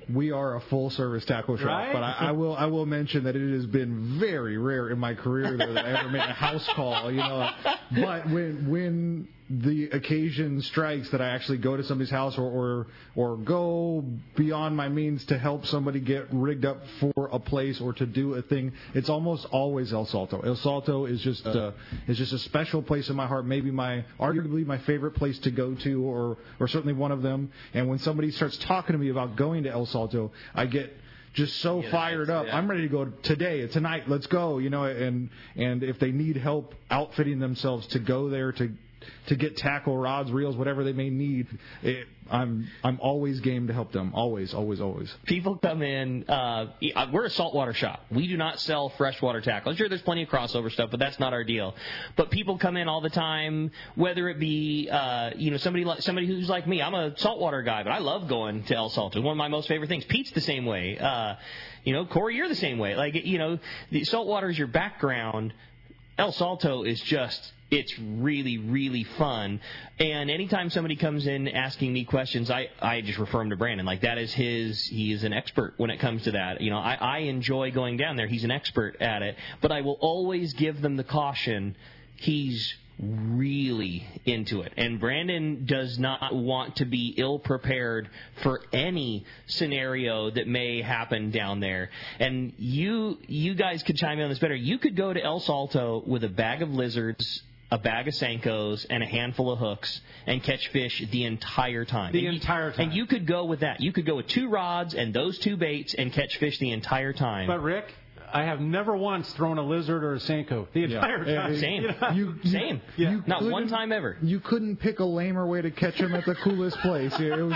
we are a full-service tackle shop, Right? but I will mention that it has been very rare in my career that I ever made a house call. But when the occasion strikes that I actually go to somebody's house or go beyond my means to help somebody get rigged up for a place or to do a thing, it's almost always El Salto. El Salto is just a special place in my heart. Maybe arguably my favorite place to go to, or certainly one of them. And when somebody starts talking to me about going to El Salto, I get just so fired up. I'm ready to go today, tonight. Let's go. And if they need help outfitting themselves to go there to get tackle, rods, reels, whatever they may need, I'm always game to help them. Always, always, always. People come in. We're a saltwater shop. We do not sell freshwater tackle. Sure, there's plenty of crossover stuff, but that's not our deal. But people come in all the time, whether it be somebody who's like me. I'm a saltwater guy, but I love going to El Salto. It's one of my most favorite things. Pete's the same way. Corey, you're the same way. The saltwater is your background. El Salto is it's really, really fun. And anytime somebody comes in asking me questions, I just refer him to Brandon. He is an expert when it comes to that. I enjoy going down there. He's an expert at it. But I will always give them the caution, he's really into it. And Brandon does not want to be ill-prepared for any scenario that may happen down there. And you guys could chime in on this better. You could go to El Salto with a bag of lizards, a bag of Senkos, and a handful of hooks and catch fish the entire time. And you could go with that. You could go with 2 rods and those 2 baits and catch fish the entire time. But, Rick, I have never once thrown a lizard or a Senko the entire time. Same. Same. Yeah. Not one time ever. You couldn't pick a lamer way to catch them at the coolest place.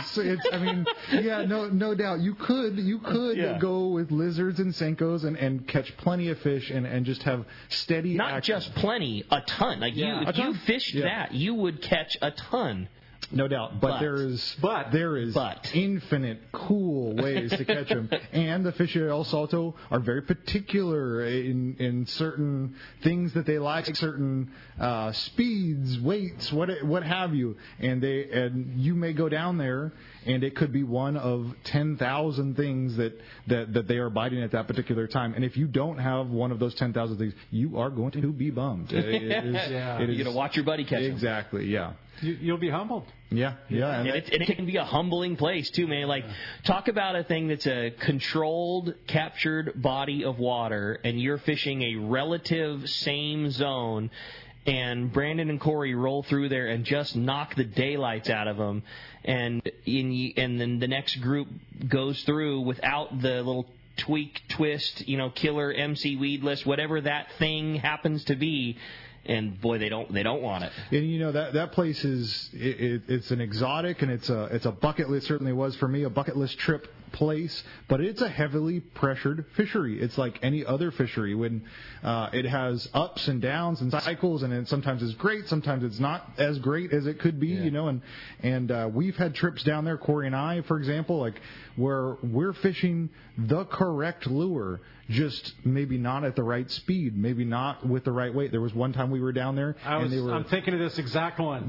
No doubt. You could go with lizards and Senkos and catch plenty of fish and just have steady Not action. just plenty, a ton. If you fished that, you would catch a ton. No doubt, but there is infinite cool ways to catch them, and the fish at El Salto are very particular in certain things that they like, certain speeds, weights, what have you, and you may go down there, and it could be one of 10,000 things that they are biting at that particular time, and if you don't have one of those 10,000 things, you are going to be bummed. You're gonna watch your buddy catch them. Exactly. Yeah. You'll be humbled. Yeah. And it can be a humbling place, too, man. Talk about a thing that's a controlled, captured body of water, and you're fishing a relative same zone, and Brandon and Corey roll through there and just knock the daylights out of them, and then the next group goes through without the little tweak, twist, killer MC weedless, whatever that thing happens to be. And boy, they don't want it. And that place it's an exotic, and it's a bucket list. Certainly was for me a bucket list trip place, but it's a heavily pressured fishery. It's like any other fishery when it has ups and downs and cycles, and sometimes it's great, sometimes it's not as great as it could be. And we've had trips down there, Corey and I, for example, where we're fishing the correct lure, just maybe not at the right speed, maybe not with the right weight. There was one time we were down there, I'm thinking of this exact one.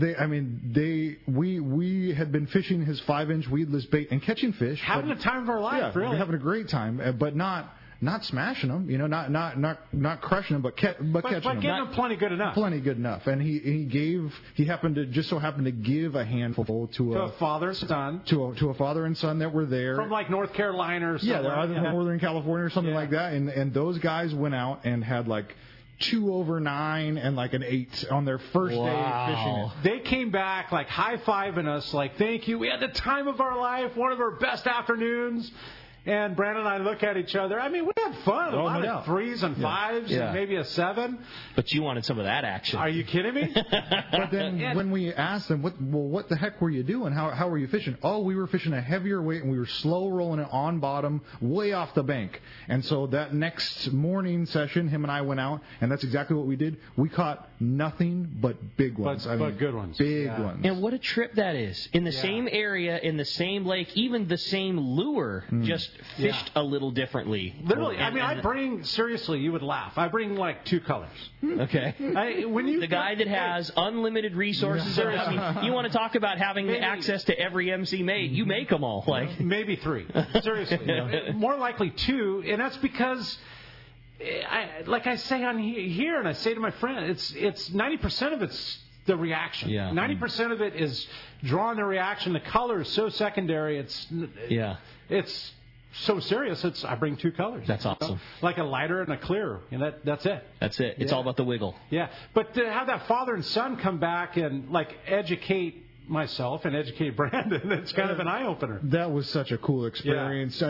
We had been fishing his 5-inch weedless bait and catching fish, having a time of our life, really, having a great time, but not smashing them, not crushing them, but catching them. Getting them plenty good enough. Plenty good enough. And he happened to give a handful to a father and son. To a father and son that were there. From North Carolina or something. Yeah, they're either from Northern California or something like that. And those guys went out and had 2 over 9 and an 8 on their first day of fishing it. They came back high-fiving us, thank you. We had the time of our life, one of our best afternoons. And Brandon and I look at each other. We had fun. A lot of 3s and 5s and maybe a 7. But you wanted some of that action. Are you kidding me? But then when we asked them, what the heck were you doing? How were you fishing? Oh, we were fishing a heavier weight, and we were slow rolling it on bottom, way off the bank. And so that next morning session, him and I went out, and that's exactly what we did. We caught nothing but big ones. But good ones. Big ones. And what a trip that is. In the same area, in the same lake, even the same lure, just fished a little differently. Literally, I bring, seriously, you would laugh. I bring like 2 colors. Okay. The guy that has unlimited resources. You want to talk about having access to every MC made, you make them all. Like maybe 3. Seriously. More likely 2, and that's because like I say on here, and I say to my friend, it's 90% of it's the reaction. 90% of it is drawing the reaction. The color is so secondary. It's so serious. I bring 2 colors. That's awesome. Like a lighter and a clear. And that's it. That's it. It's all about the wiggle. Yeah. But to have that father and son come back and like educate myself and educate Brandon, it's kind of an eye opener. That was such a cool experience.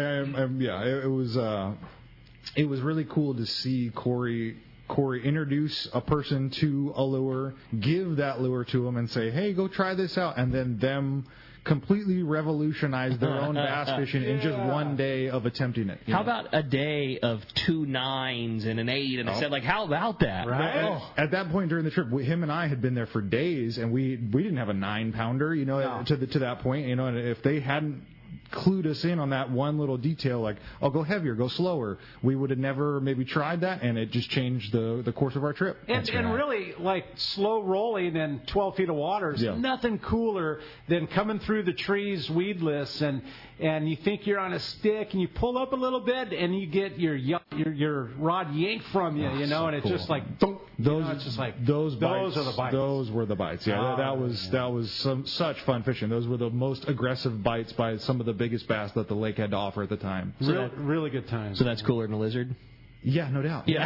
It was really cool to see Corey introduce a person to a lure, give that lure to him, and say, "Hey, go try this out," and then them completely revolutionize their own bass fishing in just one day of attempting it. How about a day of 2 9s and an 8? And I said, like, how about that? Right. At that point during the trip, him and I had been there for days, and we didn't have a 9-pounder, to that point, and if they hadn't clued us in on that one little detail, like, oh, go heavier, go slower, we would have never maybe tried that, and it just changed the course of our trip. And really, like, slow rolling in 12 feet of water is nothing cooler than coming through the trees weedless, and you think you're on a stick, and you pull up a little bit, and you get your rod yanked from you, and it's just like, it's just like, those are the bites. Those were the bites. Yeah, that was such fun fishing. Those were the most aggressive bites by some of the biggest bass that the lake had to offer at the time. Really good time. So that's cooler than a lizard? Yeah, no doubt. Yeah.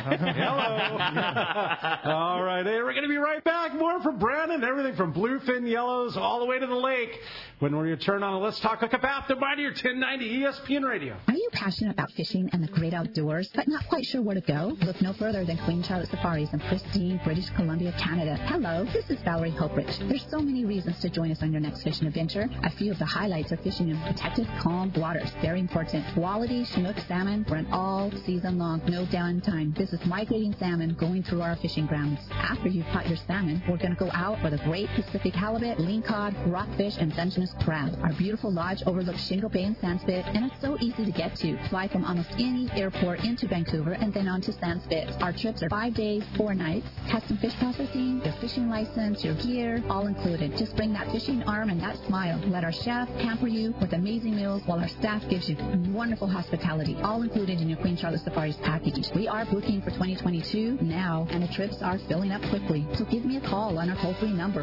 Hello. All right. Hey, we're going to be right back. More from Brandon. Everything from bluefin yellows all the way to the lake. When we return on the Let's Talk Hookup after by your 1090 ESPN Radio. Are you passionate about fishing and the great outdoors, but not quite sure where to go? Look no further than Queen Charlotte Safaris in pristine British Columbia, Canada. Hello, this is Valerie Hoprich. There's so many reasons to join us on your next fishing adventure. A few of the highlights are fishing in protected, calm waters. Very important. Quality Chinook salmon run all season long. No downtime. This is migrating salmon going through our fishing grounds. After you've caught your salmon, we're going to go out for the great Pacific halibut, lingcod, rockfish, and Dungeness crab. Our beautiful lodge overlooks Shingle Bay and Sandspit, and it's so easy to get to. Fly from almost any airport into Vancouver and then on to Sandspit. Our trips are 5 days, 4 nights. Custom fish processing, your fishing license, your gear, all included. Just bring that fishing arm and that smile. Let our chef pamper you with amazing meals while our staff gives you wonderful hospitality, all included in your Queen Charlotte Safaris package. We are booking for 2022 now, and the trips are filling up quickly. So give me a call on our toll-free number,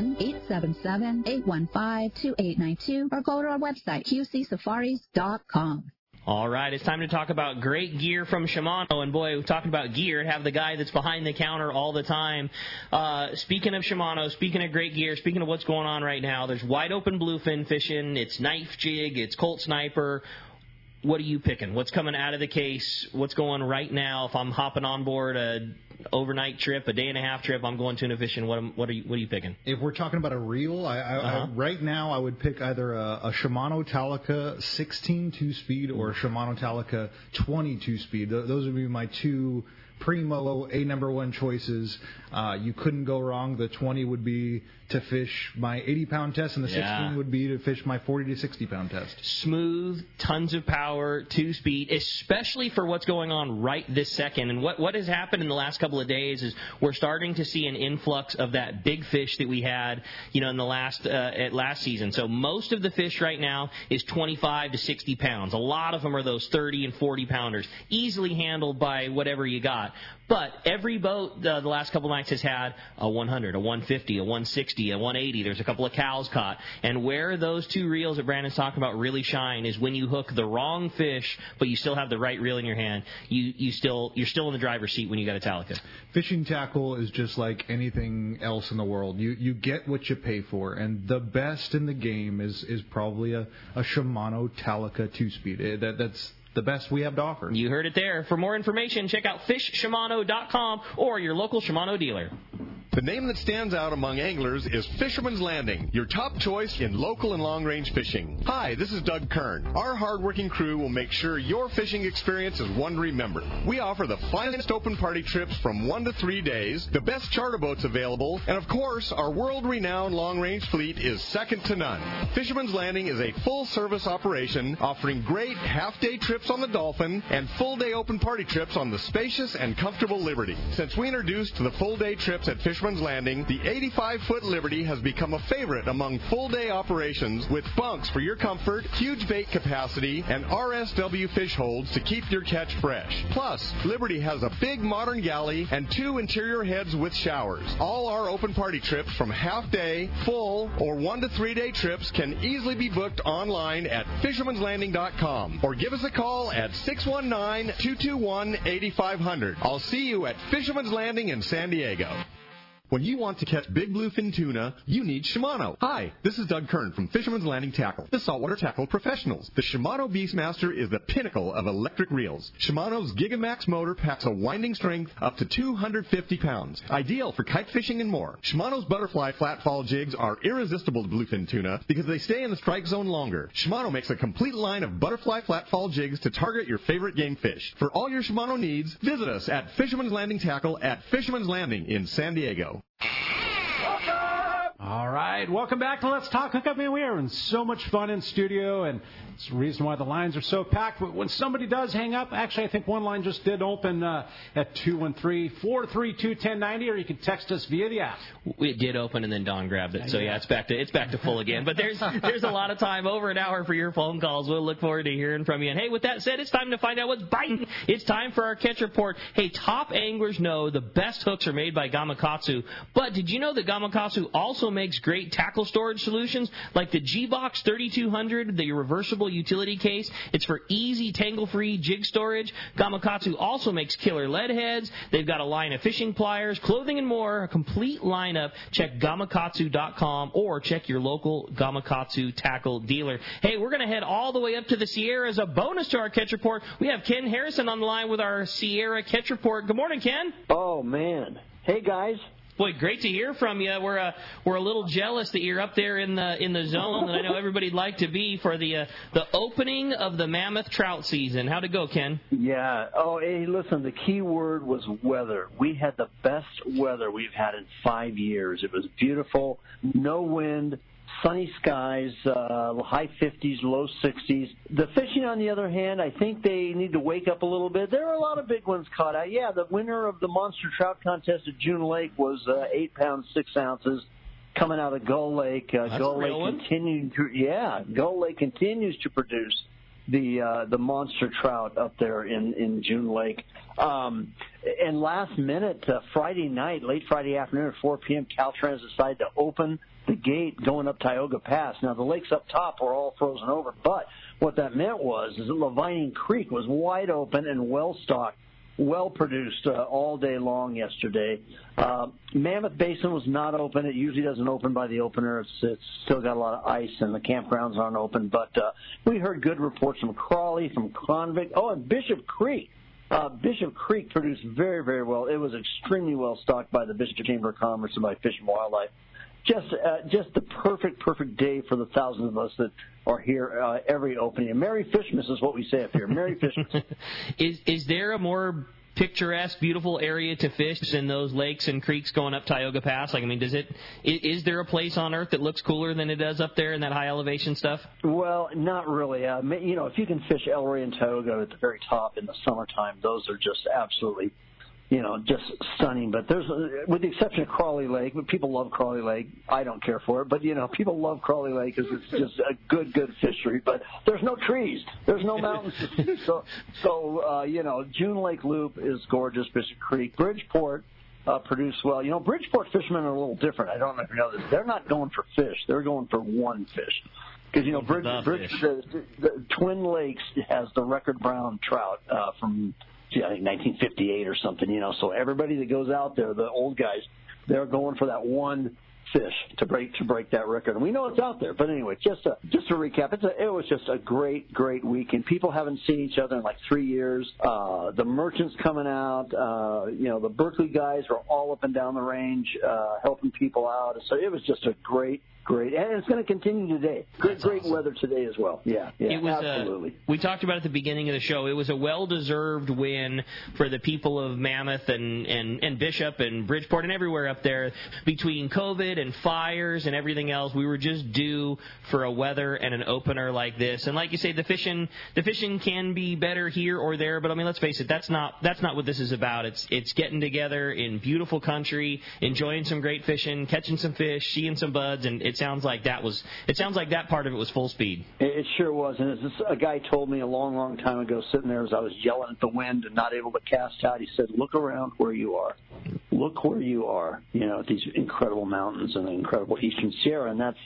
1-877-815-2892, or go to our website, qcsafaris.com. All right, it's time to talk about great gear from Shimano. And boy, we're talking about gear, have the guy that's behind the counter all the time. Speaking of Shimano, speaking of great gear, speaking of what's going on right now, there's wide open bluefin fishing, it's knife jig, it's Colt Sniper. What are you picking? What's coming out of the case? What's going right now? If I'm hopping on board a overnight trip, a day-and-a-half trip, I'm going tuna fishing. What are you picking? If we're talking about a reel, right now I would pick either a Shimano Talica 16 2-speed or a Shimano Talica 20 2-speed. Those would be my two primo number one choices. You couldn't go wrong. The 20 would be to fish my 80-pound test, and the 16 would be to fish my 40 to 60-pound test. Smooth, tons of power, 2-speed, especially for what's going on right this second. And what has happened in the last couple of days is we're starting to see an influx of that big fish that we had, in the last season. So most of the fish right now is 25 to 60 pounds. A lot of them are those 30 and 40 pounders, easily handled by whatever you got. But every boat the last couple nights has had a 100, a 150, a 160, a 180. There's a couple of cows caught. And where those two reels that Brandon's talking about really shine is when you hook the wrong fish, but you still have the right reel in your hand. You're still in the driver's seat when you got a Talica. Fishing tackle is just like anything else in the world. You get what you pay for, and the best in the game is probably a Shimano Talica 2-speed. That's the best we have to offer. You heard it there. For more information, check out fishshimano.com or your local Shimano dealer. The name that stands out among anglers is Fisherman's Landing, your top choice in local and long-range fishing. Hi, this is Doug Kern. Our hard-working crew will make sure your fishing experience is one to remember. We offer the finest open party trips from 1 to 3 days, the best charter boats available, and of course, our world-renowned long-range fleet is second to none. Fisherman's Landing is a full-service operation offering great half-day trips on the Dolphin and full-day open party trips on the spacious and comfortable Liberty. Since we introduced the full-day trips at Fisherman's Landing, the 85-foot Liberty has become a favorite among full-day operations with bunks for your comfort, huge bait capacity, and RSW fish holds to keep your catch fresh. Plus, Liberty has a big modern galley and 2 interior heads with showers. All our open party trips from half-day, full, or 1 to 3 day trips can easily be booked online at fishermanslanding.com or give us a call at 619-221-8500. I'll see you at Fisherman's Landing in San Diego. When you want to catch big bluefin tuna, you need Shimano. Hi, this is Doug Kern from Fisherman's Landing Tackle, the saltwater tackle professionals. The Shimano Beastmaster is the pinnacle of electric reels. Shimano's Gigamax motor packs a winding strength up to 250 pounds, ideal for kite fishing and more. Shimano's butterfly flatfall jigs are irresistible to bluefin tuna because they stay in the strike zone longer. Shimano makes a complete line of butterfly flatfall jigs to target your favorite game fish. For all your Shimano needs, visit us at Fisherman's Landing Tackle at Fisherman's Landing in San Diego. All right, welcome back to Let's Talk Hookup. Man, we are having so much fun in studio, and it's the reason why the lines are so packed. But when somebody does hang up, actually, I think one line just did open at 213-432-1090, or you can text us via the app. It did open, and then Don grabbed it. So yeah, it's back to full again. But there's a lot of time, over an hour for your phone calls. We'll look forward to hearing from you. And hey, with that said, it's time to find out what's biting. It's time for our catch report. Hey, top anglers know the best hooks are made by Gamakatsu. But did you know that Gamakatsu also makes great tackle storage solutions like the G-Box 3200, the reversible utility case? It's for easy, tangle-free jig storage. Gamakatsu also makes killer lead heads. They've got a line of fishing pliers, clothing, and more. A complete lineup. Check Gamakatsu.com or check your local Gamakatsu tackle dealer. Hey, we're going to head all the way up to the Sierra as a bonus to our catch report. We have Ken Harrison on the line with our Sierra catch report. Good morning, Ken. Oh, man. Hey, guys. Boy, great to hear from you. We're a little jealous that you're up there in the zone, and I know everybody'd like to be for the opening of the Mammoth trout season. How'd it go, Ken? Yeah. Oh, hey, listen. The key word was weather. We had the best weather we've had in 5 years. It was beautiful. No wind. Sunny skies, high 50s, low 60s. The fishing, on the other hand, I think they need to wake up a little bit. There are a lot of big ones caught out. Yeah, the winner of the Monster Trout Contest at June Lake was 8 pounds, 6 ounces coming out of Gull Lake. Gull Lake Gull Lake continues to produce the monster trout up there in June Lake. And last minute, Friday night, late Friday afternoon at 4 p.m., Caltrans decided to open the gate going up Tioga Pass. Now, the lakes up top were all frozen over, but what that meant was that Levining Creek was wide open and well-stocked, well-produced all day long yesterday. Mammoth Basin was not open. It usually doesn't open by the opener. It's still got a lot of ice, and the campgrounds aren't open. But we heard good reports from Crawley, from Convict. Oh, and Bishop Creek. Bishop Creek produced very, very well. It was extremely well-stocked by the Bishop Chamber of Commerce and by Fish and Wildlife. Just the perfect day for the thousands of us that are here every opening. And Merry Fishmas is what we say up here. Merry Fishmas. Is there a more picturesque, beautiful area to fish than those lakes and creeks going up Tioga Pass? Like, I mean, is there a place on Earth that looks cooler than it does up there in that high elevation stuff? Well, not really. If you can fish El Rey and Tioga at the very top in the summertime, those are just absolutely, just stunning. But there's, with the exception of Crawley Lake, people love Crawley Lake. I don't care for it, but people love Crawley Lake because it's just a good fishery. But there's no trees, there's no mountains. So June Lake Loop is gorgeous. Bishop Creek, Bridgeport produce well. Bridgeport fishermen are a little different. I don't know if you know this. They're not going for fish. They're going for one fish. Because, the Twin Lakes has the record brown trout from, I think, 1958 or something, so everybody that goes out there, the old guys, they're going for that one fish to break that record. And we know it's out there. But anyway, just to recap, it was just a great weekend. People haven't seen each other in like 3 years. The merchants coming out, the Berkeley guys were all up and down the range helping people out. So it was just a great, and it's going to continue today. Great weather today as well. Yeah, it was, absolutely. We talked about at the beginning of the show. It was a well-deserved win for the people of Mammoth and Bishop and Bridgeport and everywhere up there. Between COVID and fires and everything else, we were just due for a weather and an opener like this. And like you say, the fishing can be better here or there, but I mean, let's face it, that's not what this is about. It's getting together in beautiful country, enjoying some great fishing, catching some fish, seeing some buds, and it sounds like that part of it was full speed. It sure was. And as a guy told me a long time ago, sitting there as I was yelling at the wind and not able to cast out, he said, "Look around where you are. Look where you are. At these incredible mountains and the incredible Eastern Sierra." And that's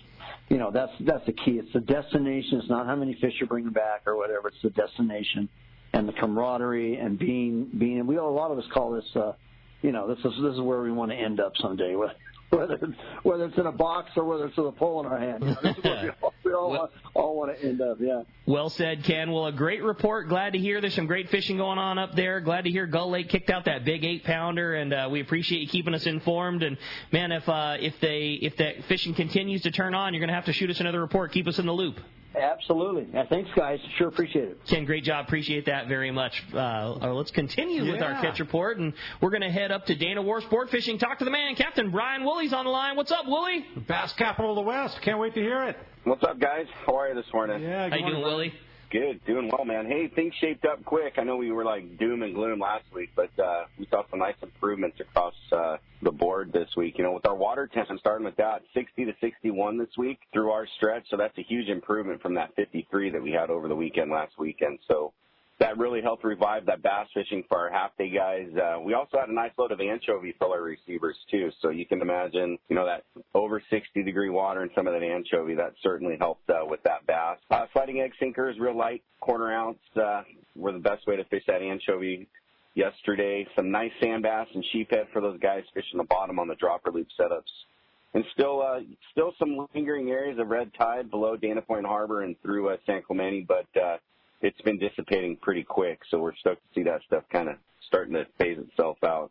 the key. It's the destination. It's not how many fish you're bringing back or whatever. It's the destination and the camaraderie and being. A lot of us call this. This is where we want to end up someday. Whether it's in a box or whether it's with a pole in our hand. This is where we all want to end up, yeah. Well said, Ken. Well, a great report. Glad to hear there's some great fishing going on up there. Glad to hear Gull Lake kicked out that big 8-pounder, and we appreciate you keeping us informed. And, man, if that fishing continues to turn on, you're going to have to shoot us another report. Keep us in the loop. Absolutely. Thanks, guys. Sure appreciate it. Ken, great job. Appreciate that very much. Let's continue with our catch report, and we're going to head up to Dana Wharf Sport Fishing. Talk to the man, Captain Brian Woolley's on the line. What's up, Woolley? Bass capital of the West. Can't wait to hear it. What's up, guys? How are you this morning? Yeah, how you doing, Woolley? Good, doing well, man. Hey, things shaped up quick. I know we were like doom and gloom last week, but we saw some nice improvements across the board this week. With our water temps, I'm starting with that, 60 to 61 this week through our stretch, so that's a huge improvement from that 53 that we had over the weekend last weekend. So that really helped revive that bass fishing for our half-day guys. We also had a nice load of anchovy filler receivers, too. So you can imagine, that over 60-degree water and some of that anchovy, that certainly helped with that bass. Sliding egg sinkers, real light, quarter ounce, were the best way to fish that anchovy yesterday. Some nice sand bass and sheephead for those guys fishing the bottom on the dropper loop setups. And still some lingering areas of red tide below Dana Point Harbor and through San Clemente, but it's been dissipating pretty quick, so we're stoked to see that stuff kind of starting to phase itself out.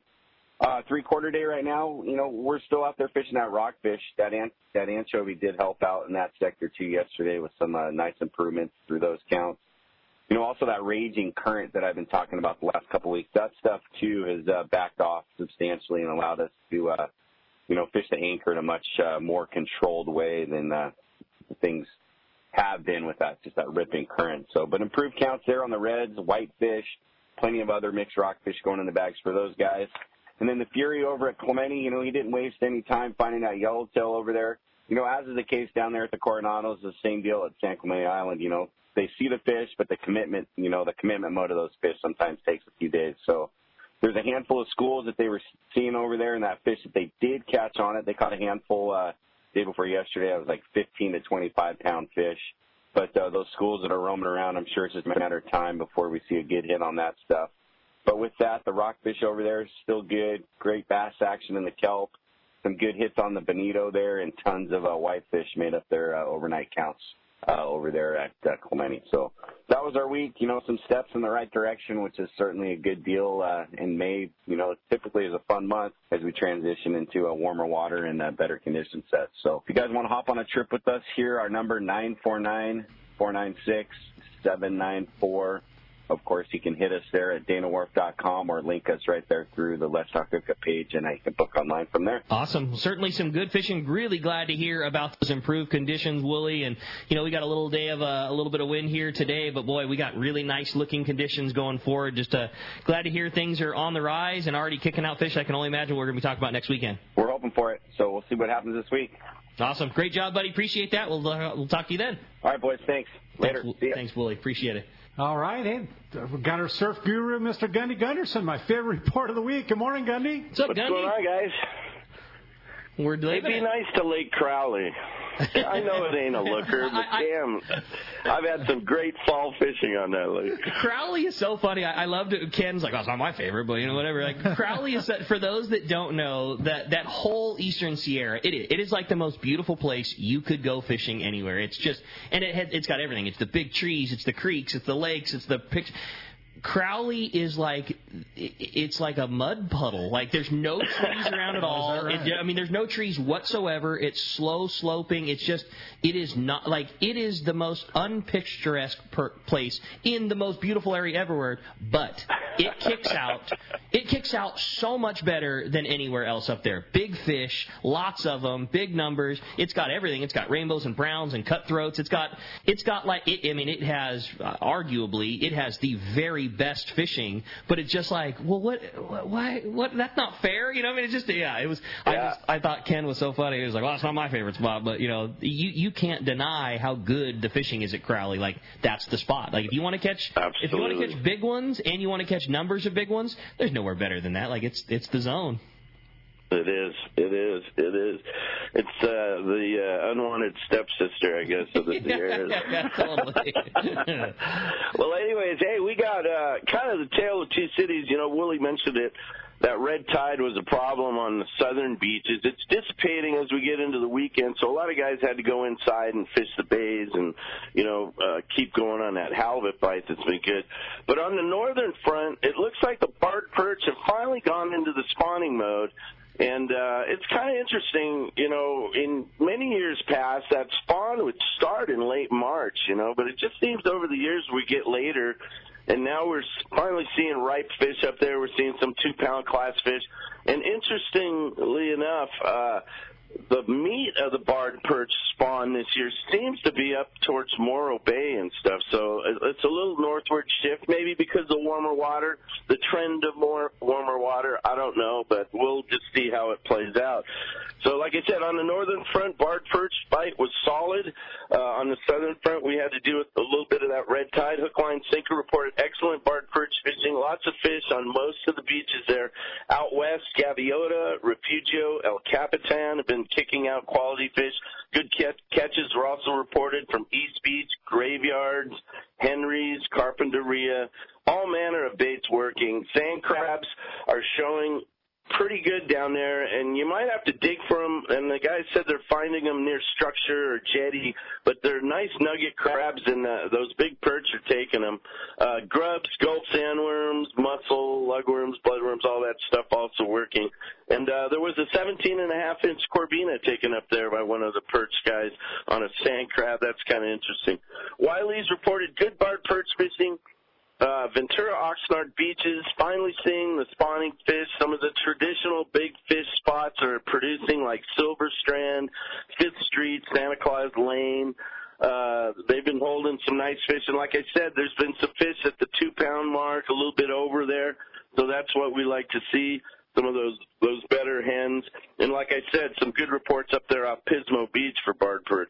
3/4 day right now, we're still out there fishing that rockfish. That anchovy did help out in that sector, too, yesterday with some nice improvements through those counts. Also that raging current that I've been talking about the last couple of weeks, that stuff, too, has backed off substantially and allowed us to, fish the anchor in a much more controlled way than things have been with that ripping current. So, but improved counts there on the reds, whitefish, plenty of other mixed rockfish going in the bags for those guys. And then the Fury over at Clemente, he didn't waste any time finding that yellowtail over there. As is the case down there at the Coronados, the same deal at San Clemente Island. They see the fish, but the commitment mode of those fish sometimes takes a few days. So there's a handful of schools that they were seeing over there, and that fish that they did catch on it, they caught a handful day before yesterday. It was like 15 to 25-pound fish. But those schools that are roaming around, I'm sure it's just a matter of time before we see a good hit on that stuff. But with that, the rockfish over there is still good. Great bass action in the kelp. Some good hits on the bonito there, and tons of whitefish made up their overnight counts over there at Clemente. So that was our week. Some steps in the right direction, which is certainly a good deal. In May, typically is a fun month as we transition into a warmer water and better condition sets. So if you guys want to hop on a trip with us here, our number 949-496-794. Of course, you can hit us there at danawharf.com or link us right there through the Let's Talk Hookup page, and you can book online from there. Awesome. Certainly some good fishing. Really glad to hear about those improved conditions, Woolley. And, we got a little day of a little bit of wind here today, but, boy, we got really nice-looking conditions going forward. Just glad to hear things are on the rise and already kicking out fish I can only imagine we're going to be talking about next weekend. We're hoping for it, so we'll see what happens this week. Awesome. Great job, buddy. Appreciate that. We'll talk to you then. All right, boys. Thanks. Later. Thanks, Woolley. Appreciate it. All right. Hey, we got our surf guru, Mr. Gundy Gunderson, my favorite report of the week. Good morning, Gundy. What's up, Gundy? What's going on, guys? It'd be nice to Lake Crowley. I know it ain't a looker, but damn, I've had some great fall fishing on that lake. Crowley is so funny. I loved it. Ken's like, oh, it's not my favorite, but whatever. Like Crowley is, for those that don't know, that whole Eastern Sierra, it is like the most beautiful place you could go fishing anywhere. It's just, and it's got everything. It's the big trees, it's the creeks, it's the lakes, it's the pictures. Crowley is it's like a mud puddle. Like there's no trees around at all. Right? There's no trees whatsoever. It's slow sloping. It is not like it is the most unpicturesque place in the most beautiful area everywhere. But it kicks out so much better than anywhere else up there. Big fish, lots of them, big numbers. It's got everything. It's got rainbows and browns and cutthroats. It has arguably it has the very best fishing, but it's just like, well, why, that's not fair, It just, it was. Yeah. I thought Ken was so funny. He was like, well, it's not my favorite spot, but you can't deny how good the fishing is at Crowley. Like that's the spot. Like if you want to catch big ones and you want to catch numbers of big ones, there's nowhere better than that. Like it's the zone. It is. It's the unwanted stepsister, I guess, of the Sierras. Yeah, totally. Well, anyways, hey, we got kind of the tale of two cities. Willie mentioned it. That red tide was a problem on the southern beaches. It's dissipating as we get into the weekend, so a lot of guys had to go inside and fish the bays and, keep going on that halibut bite that's been good. But on the northern front, it looks like the barred perch have finally gone into the spawning mode. And it's kind of interesting, in many years past, that spawn would start in late March, but it just seems over the years we get later, and now we're finally seeing ripe fish up there. We're seeing some 2-pound class fish. And interestingly enough, the meat of the barred perch spawn this year seems to be up towards Morro Bay and stuff. So it's a little northward shift, maybe because of warmer water, the trend of more warmer water. I don't know, but we'll just see how it plays out. So like I said, on the northern front, barred perch bite was solid. On the southern front, we had to do a little bit of that red tide. Hook, line, sinker reported excellent barred perch fishing. Lots of fish on most of the beaches there. Out west, Gaviota, Refugio, El Capitan have been kicking out quality fish. Good catches were also reported from East Beach, Graveyards, Henry's, Carpinteria, all manner of baits working. Sand crabs are showing pretty good down there, and you might have to dig for them, and the guys said they're finding them near Structure or Jetty, but they're nice nugget crabs, and those big perch are taking them. Grubs, Gulf sandworms, mussel, lugworms, bloodworms, all that stuff also working. And there was a 17.5-inch Corbina taken up there by one of the perch guys on a sand crab. That's kind of interesting. Wiley's reported good barred perch fishing. Ventura Oxnard beaches, finally seeing the spawning fish. Some of the traditional big fish spots are producing, like Silver Strand, 5th Street, Santa Claus Lane. They've been holding some nice fish, and like I said, there's been some fish at the 2-pound mark, a little bit over there, so that's what we like to see, some of those better hens. And like I said, some good reports up there off Pismo Beach for barred perch.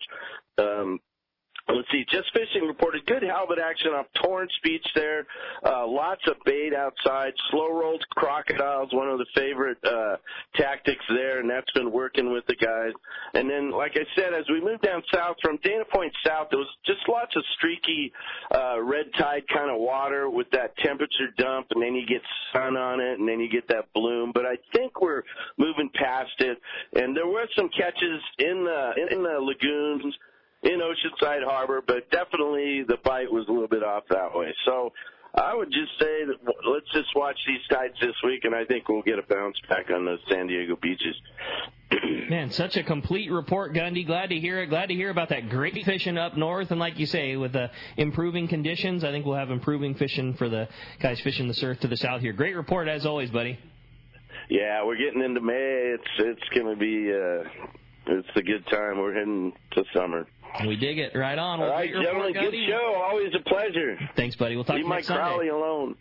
Let's see, Just Fishing reported good halibut action off Torrance Beach there. Lots of bait outside. Slow-rolled crocodiles, one of the favorite tactics there, and that's been working with the guys. And then, like I said, as we move down south, from Dana Point south, there was just lots of streaky red tide kind of water with that temperature dump, and then you get sun on it, and then you get that bloom. But I think we're moving past it. And there were some catches in the lagoons, in Oceanside Harbor, but definitely the bite was a little bit off that way. So I would just say that let's just watch these tides this week, and I think we'll get a bounce back on the San Diego beaches. Man, such a complete report, Gundy. Glad to hear it. Glad to hear about that great fishing up north. And like you say, with the improving conditions, I think we'll have improving fishing for the guys fishing the surf to the south here. Great report as always, buddy. Yeah, we're getting into May. It's going to be it's a good time. We're heading to summer. We dig it. Right on. All right, gentlemen, good show. Always a pleasure. Thanks, buddy. We'll talk to you next Sunday. Leave my Crowley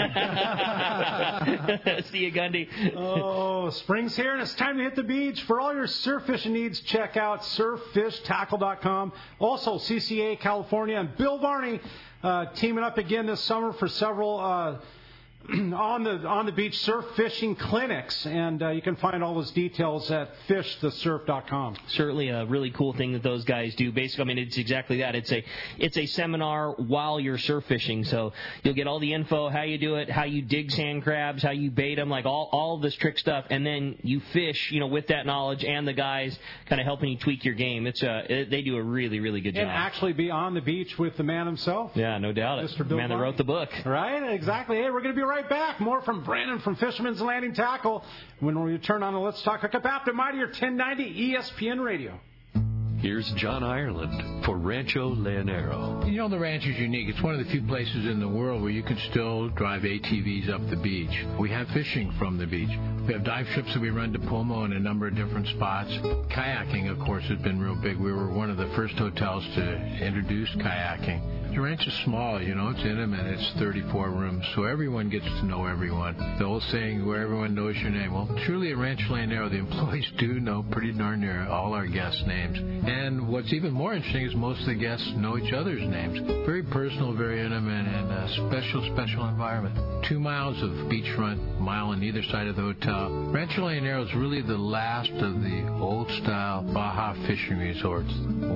alone. See you, Gundy. Oh, spring's here, and it's time to hit the beach. For all your surf fishing needs, check out surffishtackle.com. Also, CCA California and Bill Varney teaming up again this summer for several on the beach surf fishing clinics, and you can find all those details at fishthesurf.com. Certainly a really cool thing that those guys do. Basically, I mean, it's exactly that. It's a seminar while you're surf fishing, so you'll get all the info, how you do it, how you dig sand crabs, how you bait them, like all this trick stuff, and then you fish, with that knowledge, and the guys kind of helping you tweak your game. They do a really, really good job. And actually be on the beach with the man himself. Yeah, no doubt. Mr. The man that wrote the book. Right, exactly. Hey, we're going to be right back. More from Brandon from Fisherman's Landing Tackle when we return on the Let's Talk Hookup after Mightier 1090 ESPN Radio. Here's John Ireland for Rancho Leonero. The ranch is unique. It's one of the few places in the world where you can still drive ATVs up the beach. We have fishing from the beach. We have dive trips that we run to Pomo in a number of different spots. Kayaking, of course, has been real big. We were one of the first hotels to introduce kayaking. The ranch is small, it's intimate. It's 34 rooms, so everyone gets to know everyone. The old saying, where everyone knows your name. Well, truly at Rancho Leonero, the employees do know pretty darn near all our guests' names. And what's even more interesting is most of the guests know each other's names. Very personal, very intimate, and a special environment. 2 miles of beachfront, mile on either side of the hotel. Rancho Leonero is really the last of the old-style Baja fishing resorts.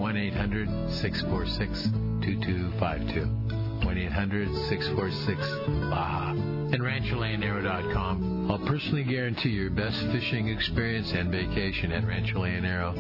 1-800-646-2252. 1-800-646-BAJA. And RanchoLeonero.com. I'll personally guarantee your best fishing experience and vacation at Rancho Leonero.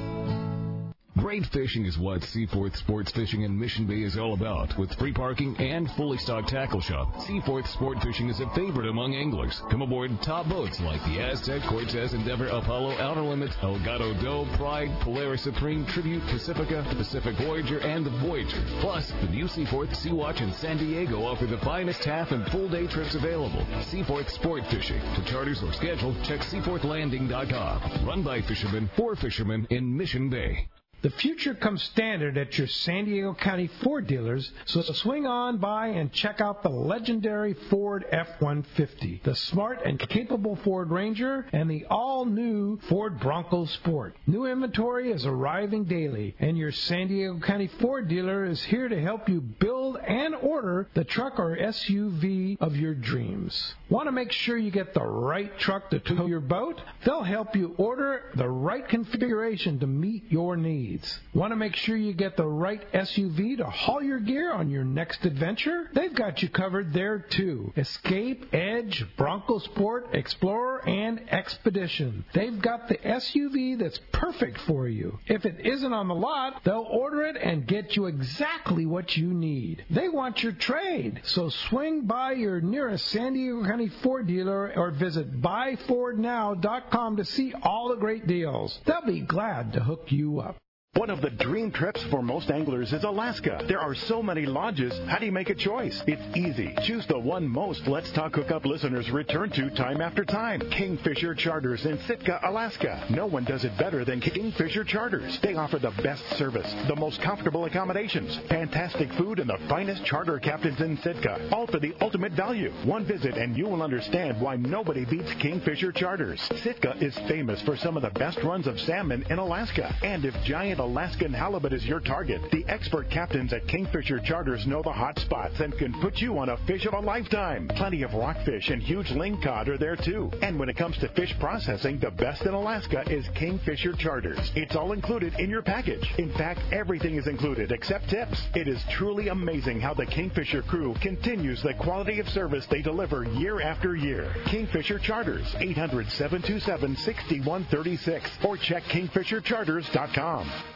Great fishing is what Seaforth Sports Fishing in Mission Bay is all about. With free parking and fully stocked tackle shop, Seaforth Sport Fishing is a favorite among anglers. Come aboard top boats like the Aztec, Cortez, Endeavor, Apollo, Outer Limits, Elgato Doe, Pride, Polaris Supreme, Tribute, Pacifica, Pacific Voyager, and the Voyager. Plus, the new Seaforth, Sea-Watch, and San Diego offer the finest half and full day trips available. Seaforth Sport Fishing. To charters or schedule, check SeaforthLanding.com. Run by fishermen for fishermen in Mission Bay. The future comes standard at your San Diego County Ford dealers, so swing on by and check out the legendary Ford F-150, the smart and capable Ford Ranger, and the all-new Ford Bronco Sport. New inventory is arriving daily, and your San Diego County Ford dealer is here to help you build and order the truck or SUV of your dreams. Want to make sure you get the right truck to tow your boat? They'll help you order the right configuration to meet your needs. Want to make sure you get the right SUV to haul your gear on your next adventure? They've got you covered there too. Escape, Edge, Bronco Sport, Explorer, and Expedition. They've got the SUV that's perfect for you. If it isn't on the lot, they'll order it and get you exactly what you need. They want your trade, so swing by your nearest San Diego County Ford dealer or visit buyfordnow.com to see all the great deals. They'll be glad to hook you up. One of the dream trips for most anglers is Alaska. There are so many lodges. How do you make a choice? It's easy. Choose the one most Let's Talk Hookup listeners return to time after time. Kingfisher Charters in Sitka, Alaska. No one does it better than Kingfisher Charters. They offer the best service, the most comfortable accommodations, fantastic food, and the finest charter captains in Sitka. All for the ultimate value. One visit and you will understand why nobody beats Kingfisher Charters. Sitka is famous for some of the best runs of salmon in Alaska. And if giant Alaskan halibut is your target, the expert captains at Kingfisher Charters know the hot spots and can put you on a fish of a lifetime. Plenty of rockfish and huge lingcod are there too. And when it comes to fish processing, the best in Alaska is Kingfisher Charters. It's all included in your package. In fact, everything is included except tips. It is truly amazing how the Kingfisher crew continues the quality of service they deliver year after year. Kingfisher Charters, 800-727-6136, or check kingfishercharters.com.